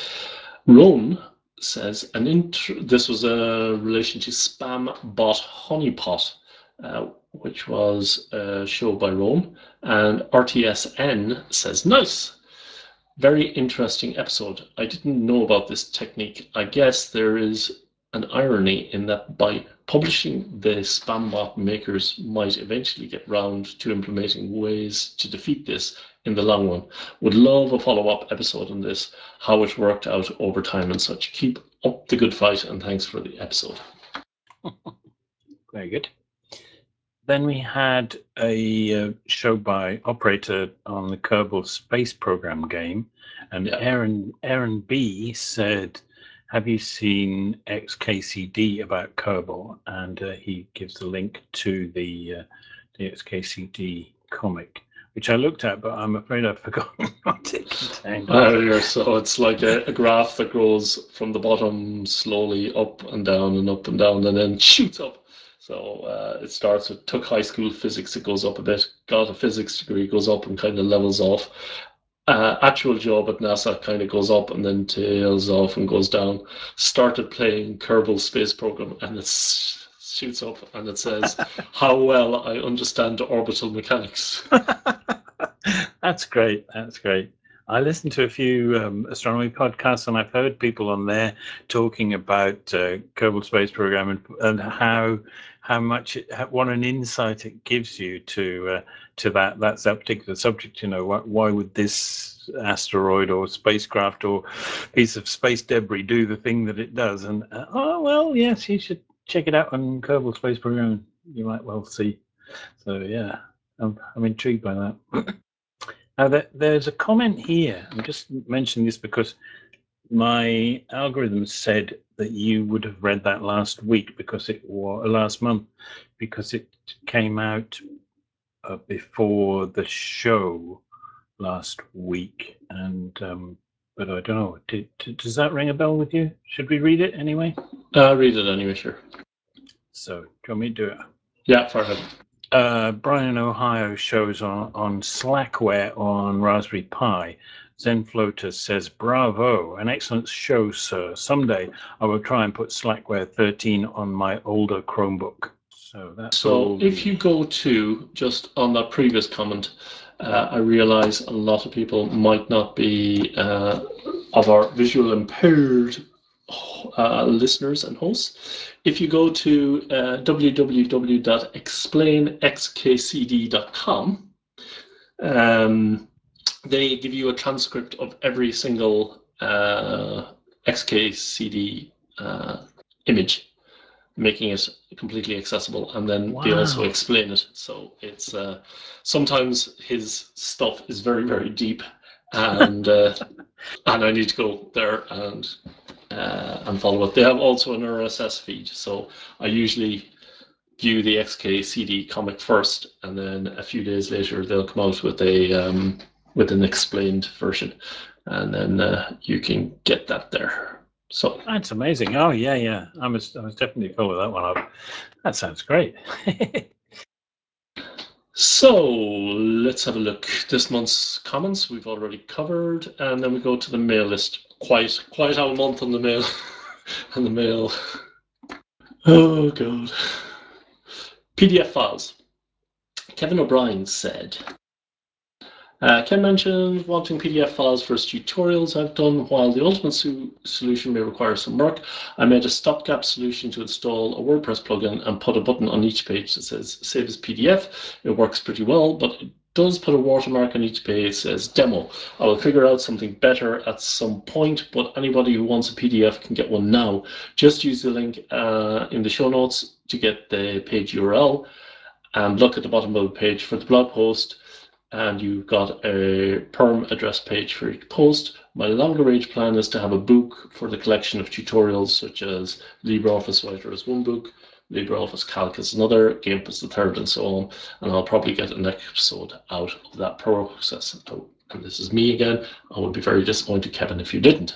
Ron says, an int- this was a relation to Spam Bot Honeypot, uh, which was a show by Ron, and R T S N says, nice. Very interesting episode. I didn't know about this technique. I guess there is an irony in that by publishing, the spam bot makers might eventually get round to implementing ways to defeat this in the long run. Would love a follow-up episode on this, how it worked out over time and such. Keep up the good fight, and thanks for the episode. Very good. Then we had a uh, show by Operator on the Kerbal Space Program game, and yeah. Aaron Aaron B said, have you seen X K C D about Kerbal? And uh, he gives the link to the, uh, the X K C D comic, which I looked at, but I'm afraid I've forgotten what it contained. Uh, so it's like a, a graph that goes from the bottom slowly up and down and up and down and then shoots up. So uh, it starts with took high school physics, it goes up a bit, got a physics degree, goes up and kind of levels off. Uh, actual job at NASA kind of goes up and then tails off and goes down. Started playing Kerbal Space Program and it shoots up and it says, how well I understand orbital mechanics. That's great. That's great. I listen to a few um, astronomy podcasts, and I've heard people on there talking about uh, Kerbal Space Program and, and how how much it, how, what an insight it gives you to uh, to that that's that particular subject. You know, why, why would this asteroid or spacecraft or piece of space debris do the thing that it does? And uh, oh well, yes, you should check it out on Kerbal Space Program. You might well see. So yeah, I'm I'm intrigued by that. Now, there, there's a comment here. I'm just mentioning this because my algorithm said that you would have read that last week because it was last month because it came out uh, before the show last week. And um, but I don't know. Did, did, does that ring a bell with you? Should we read it anyway? Uh, read it anyway, sure. So, do you want me to do it? Yeah, far ahead. Uh, Brian in Ohio shows on, on Slackware on Raspberry Pi. ZenFloater says, bravo, an excellent show, sir. Someday I will try and put Slackware thirteen on my older Chromebook. So that's So all. if you go to, just on that previous comment, uh, I realize a lot of people might not be uh, of our visual impaired uh, listeners and hosts. If you go to uh, w w w dot explain x k c d dot com, um, they give you a transcript of every single uh, X K C D uh, image, making it completely accessible, and then wow. They also explain it. So it's uh, sometimes his stuff is very, very deep, and uh, and I need to go there and uh, and follow it. They have also an R S S feed, so I usually view the X K C D comic first, and then a few days later they'll come out with a um, with an explained version, and then uh, you can get that there. So that's amazing. Oh yeah, yeah. I must, I must definitely follow that one up. That sounds great. So let's have a look. This month's comments we've already covered, and then we go to the mail list. Quite, quite a month on the mail, on the mail. Oh god. P D F files. Kevin O'Brien said, uh, Ken mentioned wanting P D F files for his tutorials. I've done, while the ultimate so solution may require some work, I made a stopgap solution to install a WordPress plugin and put a button on each page that says save as P D F. It works pretty well, but it does put a watermark on each page that says demo. I will figure out something better at some point, but anybody who wants a P D F can get one now. Just use the link uh, in the show notes to get the page U R L, and look at the bottom of the page for the blog post, and you've got a perm address page for each post. My longer range plan is to have a book for the collection of tutorials, such as LibreOffice Writer is one book, LibreOffice Calc is another, GIMP is the third, and so on. And I'll probably get an episode out of that process. Oh, and this is me again. I would be very disappointed, Kevin, if you didn't.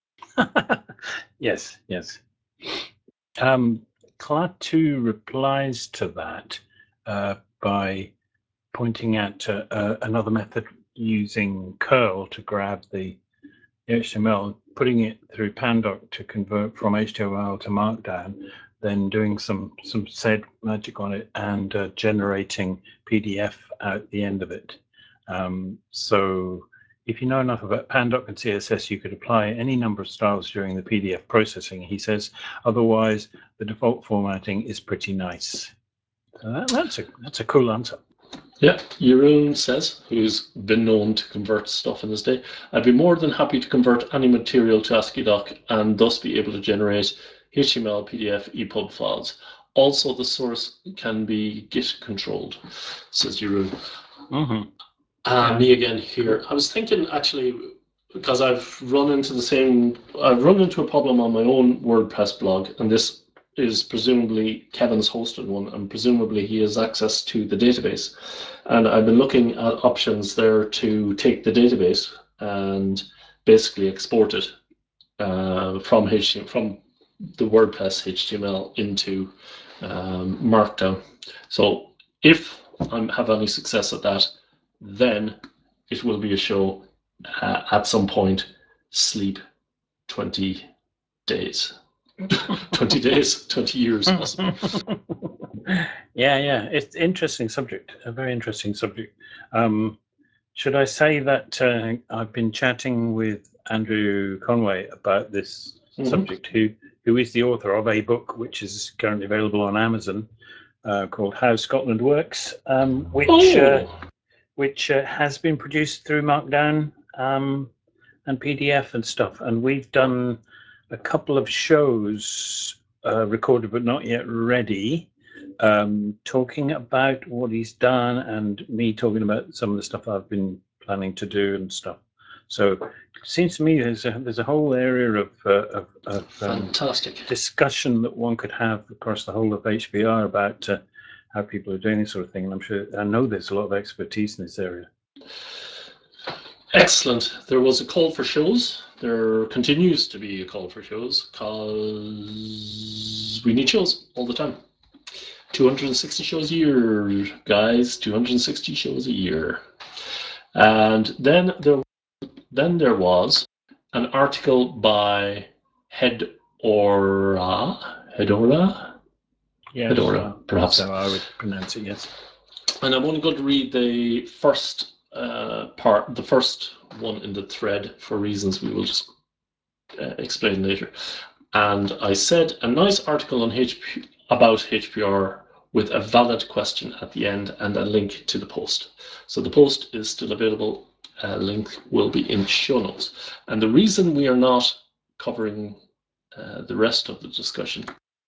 Yes, yes. Um, Klaatu replies to that uh, by pointing out uh, uh, another method using curl to grab the H T M L, putting it through Pandoc to convert from H T M L to Markdown, then doing some some said magic on it and uh, generating P D F at the end of it. Um, so if you know enough about Pandoc and C S S, you could apply any number of styles during the P D F processing, he says. Otherwise, the default formatting is pretty nice. So that, that's a that's a cool answer. Yeah, Jeroen says, who's been known to convert stuff in his day, I'd be more than happy to convert any material to ASCII-Doc and thus be able to generate H T M L, P D F, E P U B files. Also, the source can be Git controlled, says Jeroen. Mm-hmm. Uh, Yeah. Me again here. I was thinking actually, because I've run into the same, I've run into a problem on my own WordPress blog, and this is presumably Kevin's hosted one, and presumably he has access to the database. And I've been looking at options there to take the database and basically export it uh, from H T M L, from the WordPress H T M L into um, Markdown. So if I have any success at that, then it will be a show uh, at some point. Sleep twenty days. twenty days, twenty years, possibly. Yeah, yeah. It's interesting subject, a very interesting subject. Um, should I say that uh, I've been chatting with Andrew Conway about this Mhm. subject, who who is the author of a book which is currently available on Amazon uh, called How Scotland Works, um, which uh, Oh, which uh, has been produced through Markdown um, and P D F and stuff. And we've done a couple of shows uh, recorded but not yet ready, um, talking about what he's done and me talking about some of the stuff I've been planning to do and stuff. So it seems to me there's a, there's a whole area of, uh, of, of um, fantastic. discussion that one could have across the whole of H P R about uh, how people are doing this sort of thing. And I'm sure, I know there's a lot of expertise in this area. Excellent. There was a call for shows. There continues to be a call for shows because we need shows all the time. two hundred sixty shows a year, guys. two hundred sixty shows a year. And then there, then there was an article by Hedora, Hedora, Yes, Hedora, perhaps. so I would pronounce it, yes. And I'm only going to read the first uh, part, the first one in the thread, for reasons we will just uh, explain later. And I said a nice article on H P about H P R with a valid question at the end and a link to the post. So the post is still available. A link will be in show notes. And the reason we are not covering uh, the rest of the discussion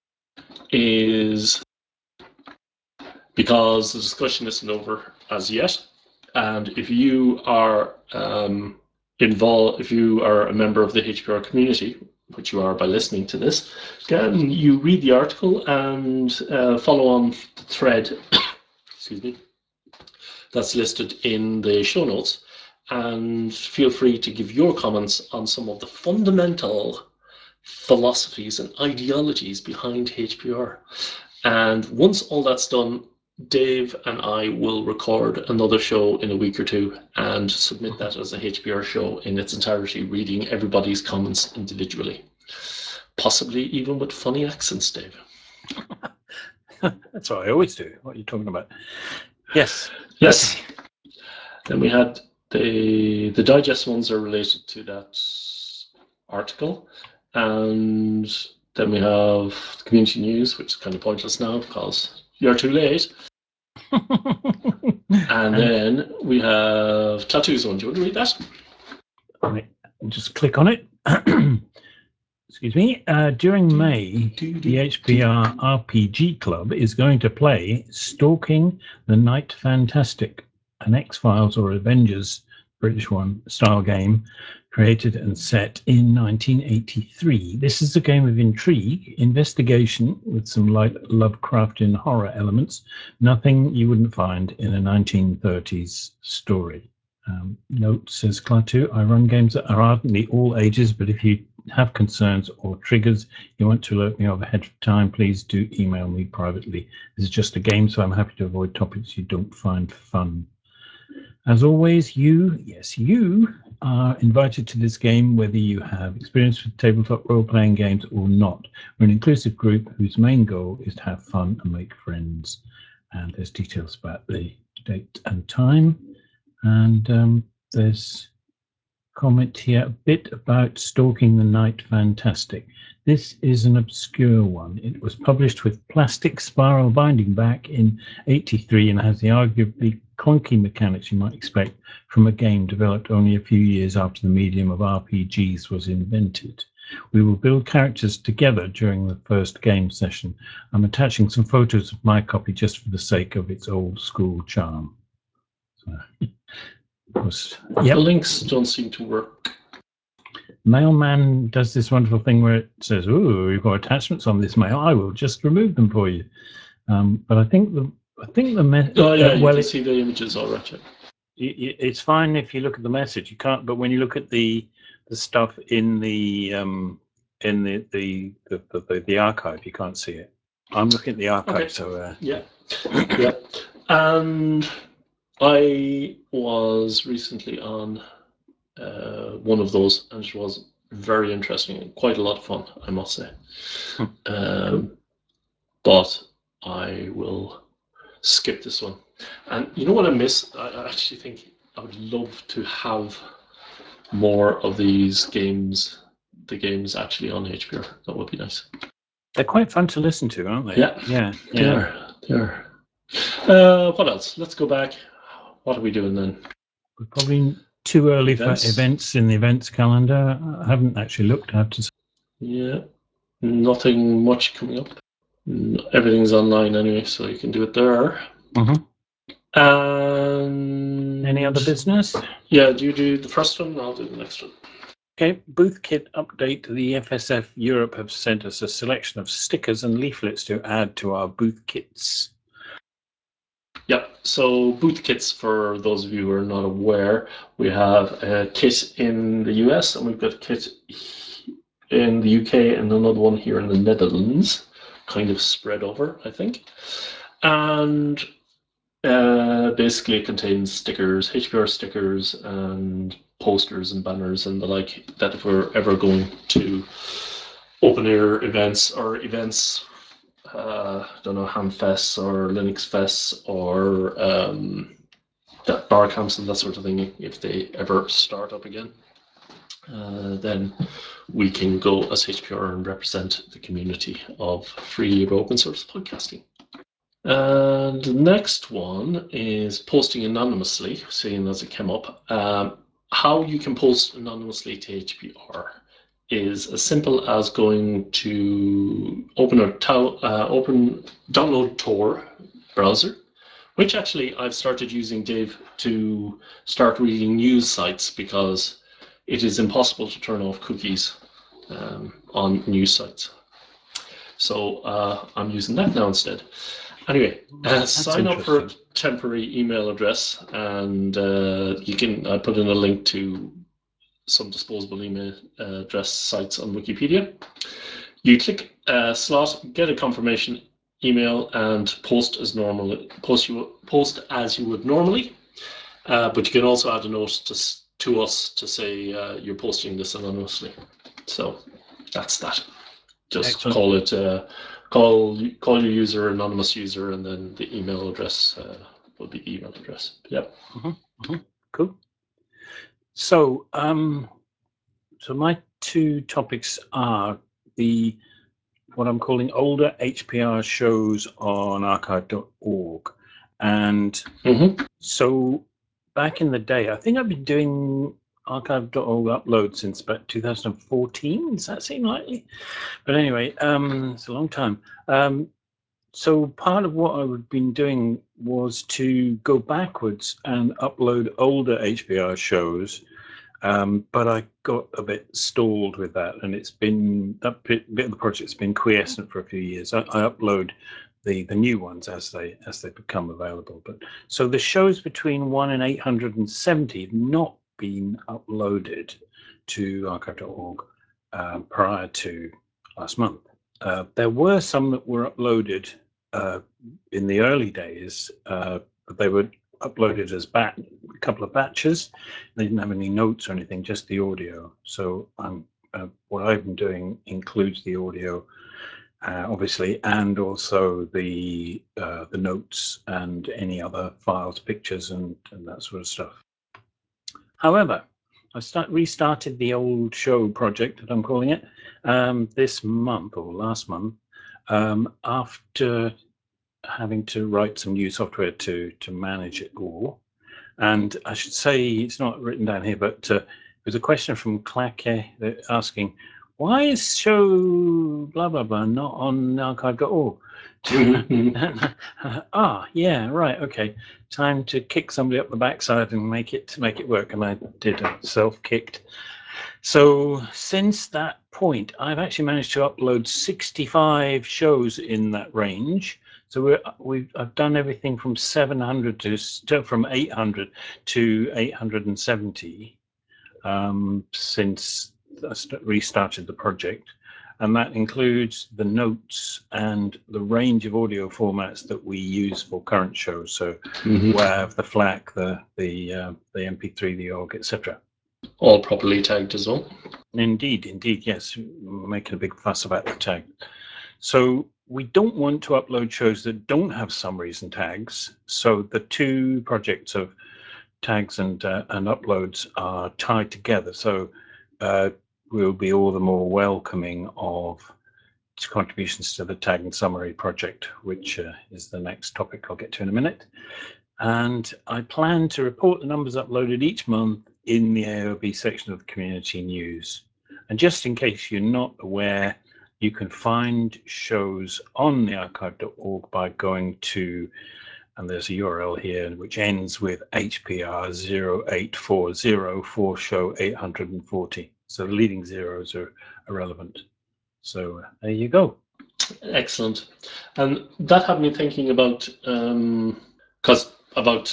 is because the discussion isn't over as yet. And if you are um, involved, if you are a member of the H P R community, which you are by listening to this, then you read the article and uh, follow on the thread, excuse me, that's listed in the show notes. And feel free to give your comments on some of the fundamental philosophies and ideologies behind H P R. And once all that's done, Dave and I will record another show in a week or two and submit that as a H P R show in its entirety, reading everybody's comments individually. Possibly even with funny accents, Dave. That's what I always do. What are you talking about? Yes. Yes. Then we had the the digest ones are related to that article. And then we have the community news, which is kind of pointless now because you're too late. And then we have tattoos on. Do you want to read that? Right. Just click on it. Excuse me. Uh, during May, the H P R R P G Club is going to play Stalking the Night Fantastic, an X-Files or Avengers, British one, style game created and set in nineteen eighty-three. This is a game of intrigue, investigation with some light Lovecraftian horror elements, nothing you wouldn't find in a nineteen thirties story. Um, note, says Klaatu, I run games that are ardently all ages, but if you have concerns or triggers you want to alert me of ahead of time, please do email me privately. This is just a game, so I'm happy to avoid topics you don't find fun. As always, you, yes, you are invited to this game whether you have experience with tabletop role-playing games or not. We're an inclusive group whose main goal is to have fun and make friends. And there's details about the date and time. And um, there's comment here a bit about Stalking the Night Fantastic. This is an obscure one. It was published with plastic spiral binding back in eighty-three and has the arguably clunky mechanics you might expect from a game developed only a few years after the medium of R P Gs was invented. We will build characters together during the first game session. I'm attaching some photos of my copy just for the sake of its old school charm. So, was, yep. The links don't seem to work. Mailman does this wonderful thing where it says, "Oh, you've got attachments on this mail. I will just remove them for you." Um, but I think the I think the me- Oh yeah, uh, you well, can it, see the images all right. it, it's fine if you look at the message. You can't, but when you look at the the stuff in the um, in the the, the the the archive, you can't see it. I'm looking at the archive, Okay. so uh, Yeah, yeah. And I was recently on uh, one of those, and it was very interesting and quite a lot of fun, I must say. Hmm. Um, Cool. But I will skip this one. And you know what I miss? I I actually think I would love to have more of these games, the games actually on H P R. That would be nice. They're quite fun to listen to, aren't they? Yeah, yeah, they yeah. are. They are. Uh, what else? Let's go back. What are we doing then? We're probably too early Events? for events in the events calendar. I haven't actually looked. I have to say. Yeah, nothing much coming up. N- Everything's online anyway, so you can do it there. Mhm. And Any other business? Yeah, do you do the first one? I'll do the next one. Okay, booth kit update. The F S F Europe have sent us a selection of stickers and leaflets to add to our booth kits. Yeah, so booth kits, for those of you who are not aware, we have a kit in the U S and we've got a kit in the U K and another one here in the Netherlands, kind of spread over, I think. And uh, basically it contains stickers, H P R stickers and posters and banners and the like, that if we're ever going to open air events or events, uh, I don't know, Hamfests or Linux Fests or um, that bar camps and that sort of thing, if they ever start up again, uh, then we can go as H P R and represent the community of free open source podcasting. And the next one is posting anonymously, seeing as it came up. Um, how you can post anonymously to H P R is as simple as going to open a uh, open download Tor browser, which actually I've started using, Dave, to start reading news sites because it is impossible to turn off cookies um, on news sites. So uh, I'm using that now instead. Anyway, uh, sign up for a temporary email address, and uh, you can. I put in a link to some disposable email uh, address sites on Wikipedia. You click uh, slot, get a confirmation email, and post as normal. Post you post as you would normally, uh, but you can also add a note to to us to say uh, you're posting this anonymously. So that's that. Just Excellent. call it. Uh, call call your user anonymous user, and then the email address uh, will be the email address. Yep. Mm-hmm. Mm-hmm. Cool. So, um, so my two topics are the what I'm calling older H P R shows on archive dot org, and mm-hmm. so back in the day, I think I've been doing archive dot org uploads since about two thousand fourteen. Does that seem likely? But anyway, um, it's a long time. Um, so part of what I've been doing was to go backwards and upload older H P R shows, um, but I got a bit stalled with that, and it's been that bit, bit of the project's been quiescent for a few years. I, I upload the the new ones as they as they become available. But so the shows between one and eight hundred and seventy have not been uploaded to archive dot org uh, prior to last month. Uh, there were some that were uploaded uh, in the early days, uh, but they were uploaded as bat a couple of batches. They didn't have any notes or anything, just the audio. So I'm uh, what I've been doing includes the audio, uh, obviously, and also the uh, the notes and any other files, pictures, and, and that sort of stuff. However, I start restarted the old show project that I'm calling it um, this month or last month um, after having to write some new software to to manage it all. And I should say it's not written down here, but uh, there's a question from Clacke asking, why is show blah blah blah not on archive dot org? Ah, yeah, right, okay. Time to kick somebody up the backside and make it make it work. And I did a self-kicked. So since that point, I've actually managed to upload sixty-five shows in that range. So we're, we've I've done everything from seven hundred to, to from eight hundred to eight hundred seventy um, since I restarted the project. and that includes the notes and the range of audio formats that we use for current shows. So Mhm. WAV, the FLAC, the the uh, the M P three, the O G, et cetera. All properly tagged as well. Indeed, indeed, yes. We're making a big fuss about the tag. So we don't want to upload shows that don't have summaries and tags. So the two projects of tags and uh, and uploads are tied together. So uh, we'll be all the more welcoming of contributions to the tag and summary project, which uh, is the next topic I'll get to in a minute. And I plan to report the numbers uploaded each month in the A O B section of the community news. And just in case you're not aware, you can find shows on the archive dot org by going to, and there's a U R L here which ends with H P R zero eight four zero for show eight hundred forty. So the leading zeros are irrelevant. So uh, there you go. Excellent. And that had me thinking about, um, cause about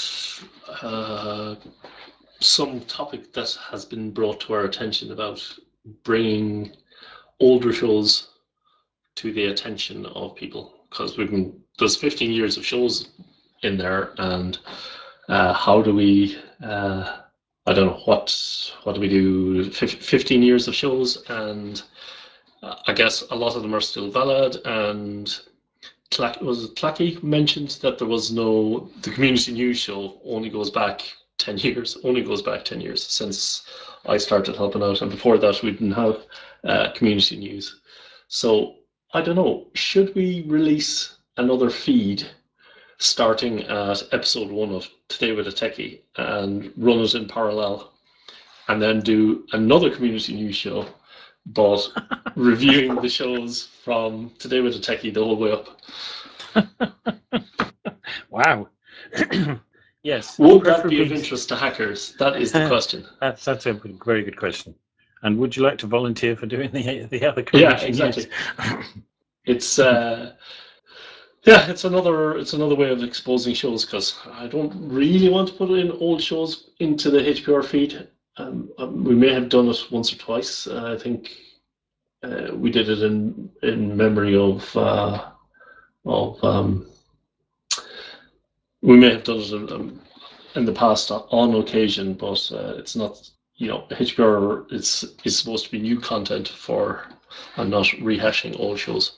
uh, some topic that has been brought to our attention about bringing older shows to the attention of people. Because we've been, there's fifteen years of shows in there, and uh, how do we, uh, I don't know, what, what do we do, fifteen years of shows, and I guess a lot of them are still valid, and Clack, was it Clacky mentioned that there was no, the community news show only goes back ten years, only goes back ten years since I started helping out, and before that we didn't have uh, community news. So I don't know, should we release another feed starting at episode one of Today with a Techie and run it in parallel, and then do another community news show, but reviewing the shows from Today with a Techie the whole way up? Wow. Yes. Would that be of preferably- interest to hackers? That is the question. That's that's a very good question. And would you like to volunteer for doing the the other Yeah, community exactly. news? It's uh, yeah, it's another it's another way of exposing shows, because I don't really want to put in old shows into the H P R feed. Um, um, we may have done it once or twice. Uh, I think uh, we did it in in memory of uh, of um, we may have done it in, um, in the past on occasion, but uh, it's not. You know, H P R is is supposed to be new content for, and not rehashing old shows.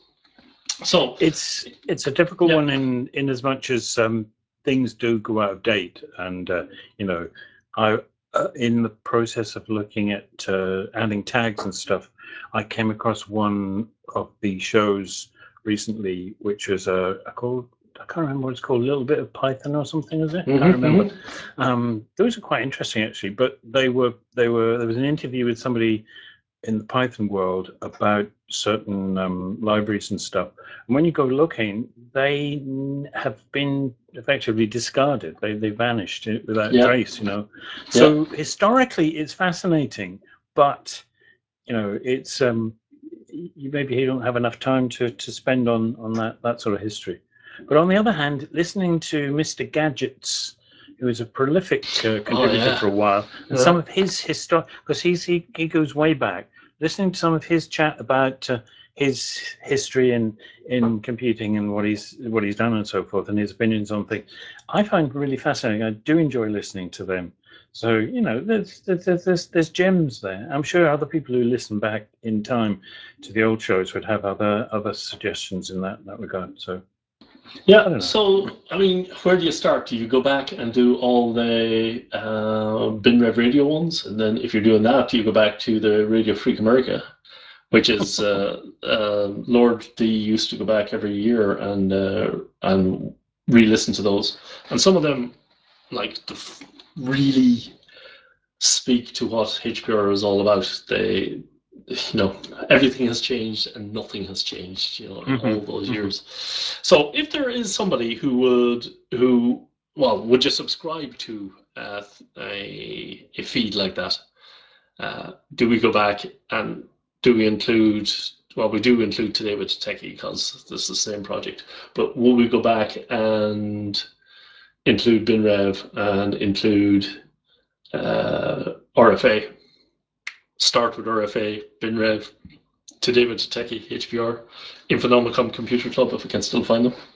So It's it's a difficult Yeah. one in in as much as um, things do go out of date, and uh, you know, I uh, in the process of looking at uh, adding tags and stuff, I came across one of the shows recently, which was a, a called I can't remember what it's called, a little bit of Python or something, is it? Mhm, Can't remember. Um, those are quite interesting actually, but they were they were there was an interview with somebody in the Python world about certain um, libraries and stuff. And when you go looking, they have been effectively discarded. They they vanished without Yeah. trace. You know, so historically it's fascinating, but you know it's um, you maybe you don't have enough time to to spend on on that that sort of history. But on the other hand, listening to Mister Gadgets, who is a prolific uh, contributor yeah. for a while, and Yeah. some of his history, because he's he, he goes way back. Listening to some of his chat about uh, his history in in computing and what he's what he's done and so forth, and his opinions on things, I find really fascinating. I do enjoy listening to them. So you know, there's there's there's, there's gems there. I'm sure other people who listen back in time to the old shows would have other other suggestions in that that regard. So. I Yeah, don't know. so, I mean, where do you start? Do you go back and do all the uh, BinRev radio ones? And then if you're doing that, do you go back to the Radio Freak America, which is uh, uh, Lord D used to go back every year and uh, and re-listen to those. And some of them, like, the f- really speak to what H P R is all about. They, you know, everything has changed and nothing has changed, you know, in Mhm, all those mhm. years. So if there is somebody who would, who, well, would you subscribe to uh, a, a feed like that? Uh, do we go back and do we include, well, we do include Today with Techie because this is the same project, but will we go back and include BinRev and include uh, R F A? Start with R F A, BinRev, to David Techie, H P R, Infonomicon Computer Club, if we can still find them.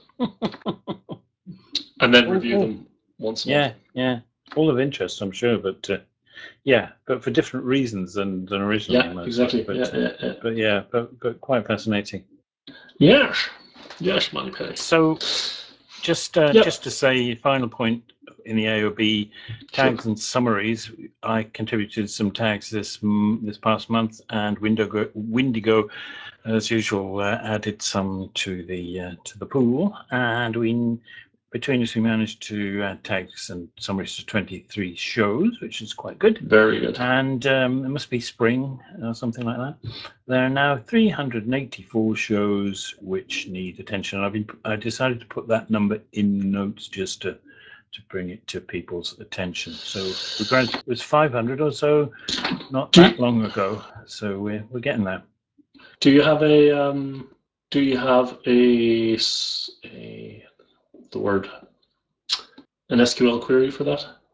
And then Oh, review oh. them once a Yeah, month. yeah. All of interest, I'm sure, but uh, yeah, but for different reasons than, than originally. Yeah, most exactly. But, yeah, uh, yeah, yeah. but yeah, but, but quite fascinating. Yes. Yes, Money Penny. So just uh, Yep. just to say, final point in the A O B tags Sure. and summaries. I contributed some tags this m- this past month, and Windigo, Windigo as usual, uh, added some to the uh, to the pool, and we between us we managed to add tags and summaries to twenty-three shows, which is quite good. Very good. And um, it must be spring or something like that. There are now three hundred eighty-four shows which need attention. I've been I decided to put that number in notes just to to bring it to people's attention. So we granted it was five hundred or so not Do that you- long ago. So we're we're getting there. Do you have a um? Do you have a s- a the word an S Q L query for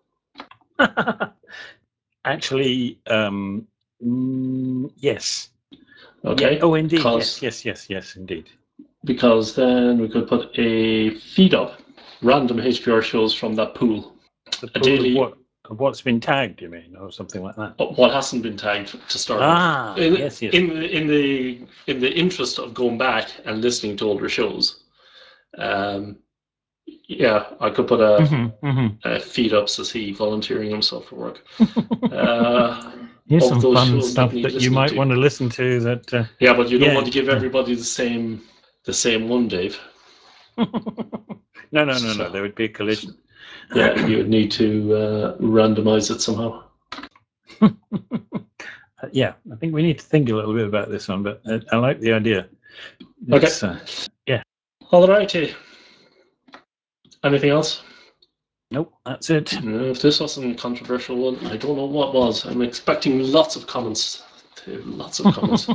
that? Actually, um, mm, yes. Okay. Yeah. Oh, indeed. Because Yes, yes, yes, yes, indeed. because then we could put a feed up random H P R shows from that pool. The A pool of daily what of what's been tagged, you mean, or something like that. what hasn't been tagged to start Ah, with. In, yes, yes. in the in the in the interest of going back and listening to older shows, um, yeah, I could put a, Mm-hmm, mm-hmm. a feed up says he volunteering himself for work. Uh, Here's of some those fun shows stuff that need that you listening might to. want to listen to. That uh, Yeah, but you don't yeah, want to give yeah. everybody the same the same one, Dave. no, no, no, So- no. There would be a collision. Yeah, you would need to uh, randomize it somehow. Uh, yeah, I think we need to think a little bit about this one, but I, I like the idea. It's, Okay. uh, yeah. All righty. Anything else? Nope, that's it. No, if this wasn't a controversial one, I don't know what was. I'm expecting lots of comments. Lots of comments.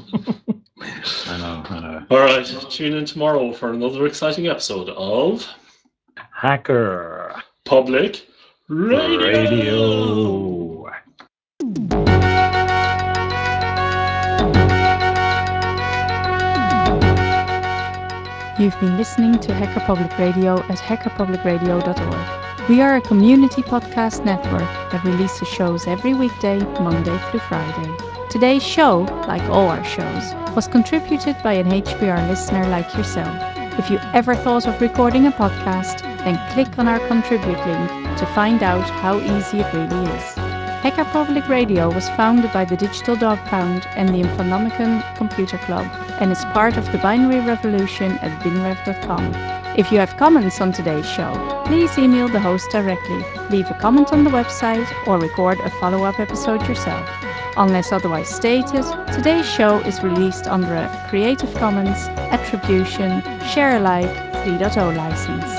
I know, I know. All right, tune in tomorrow for another exciting episode of Hacker Public Radio. Radio. You've been listening to Hacker Public Radio at hacker public radio dot org. We are a community podcast network that releases shows every weekday, Monday through Friday. Today's show, like all our shows, was contributed by an H P R listener like yourself. If you ever thought of recording a podcast, then click on our contribute link to find out how easy it really is. Hacker Public Radio was founded by the Digital Dog Pound and the Infonomicon Computer Club and is part of the Binary Revolution at binrev dot com. If you have comments on today's show, please email the host directly, leave a comment on the website, or record a follow-up episode yourself. Unless otherwise stated, today's show is released under a Creative Commons Attribution Share Alike three point oh license.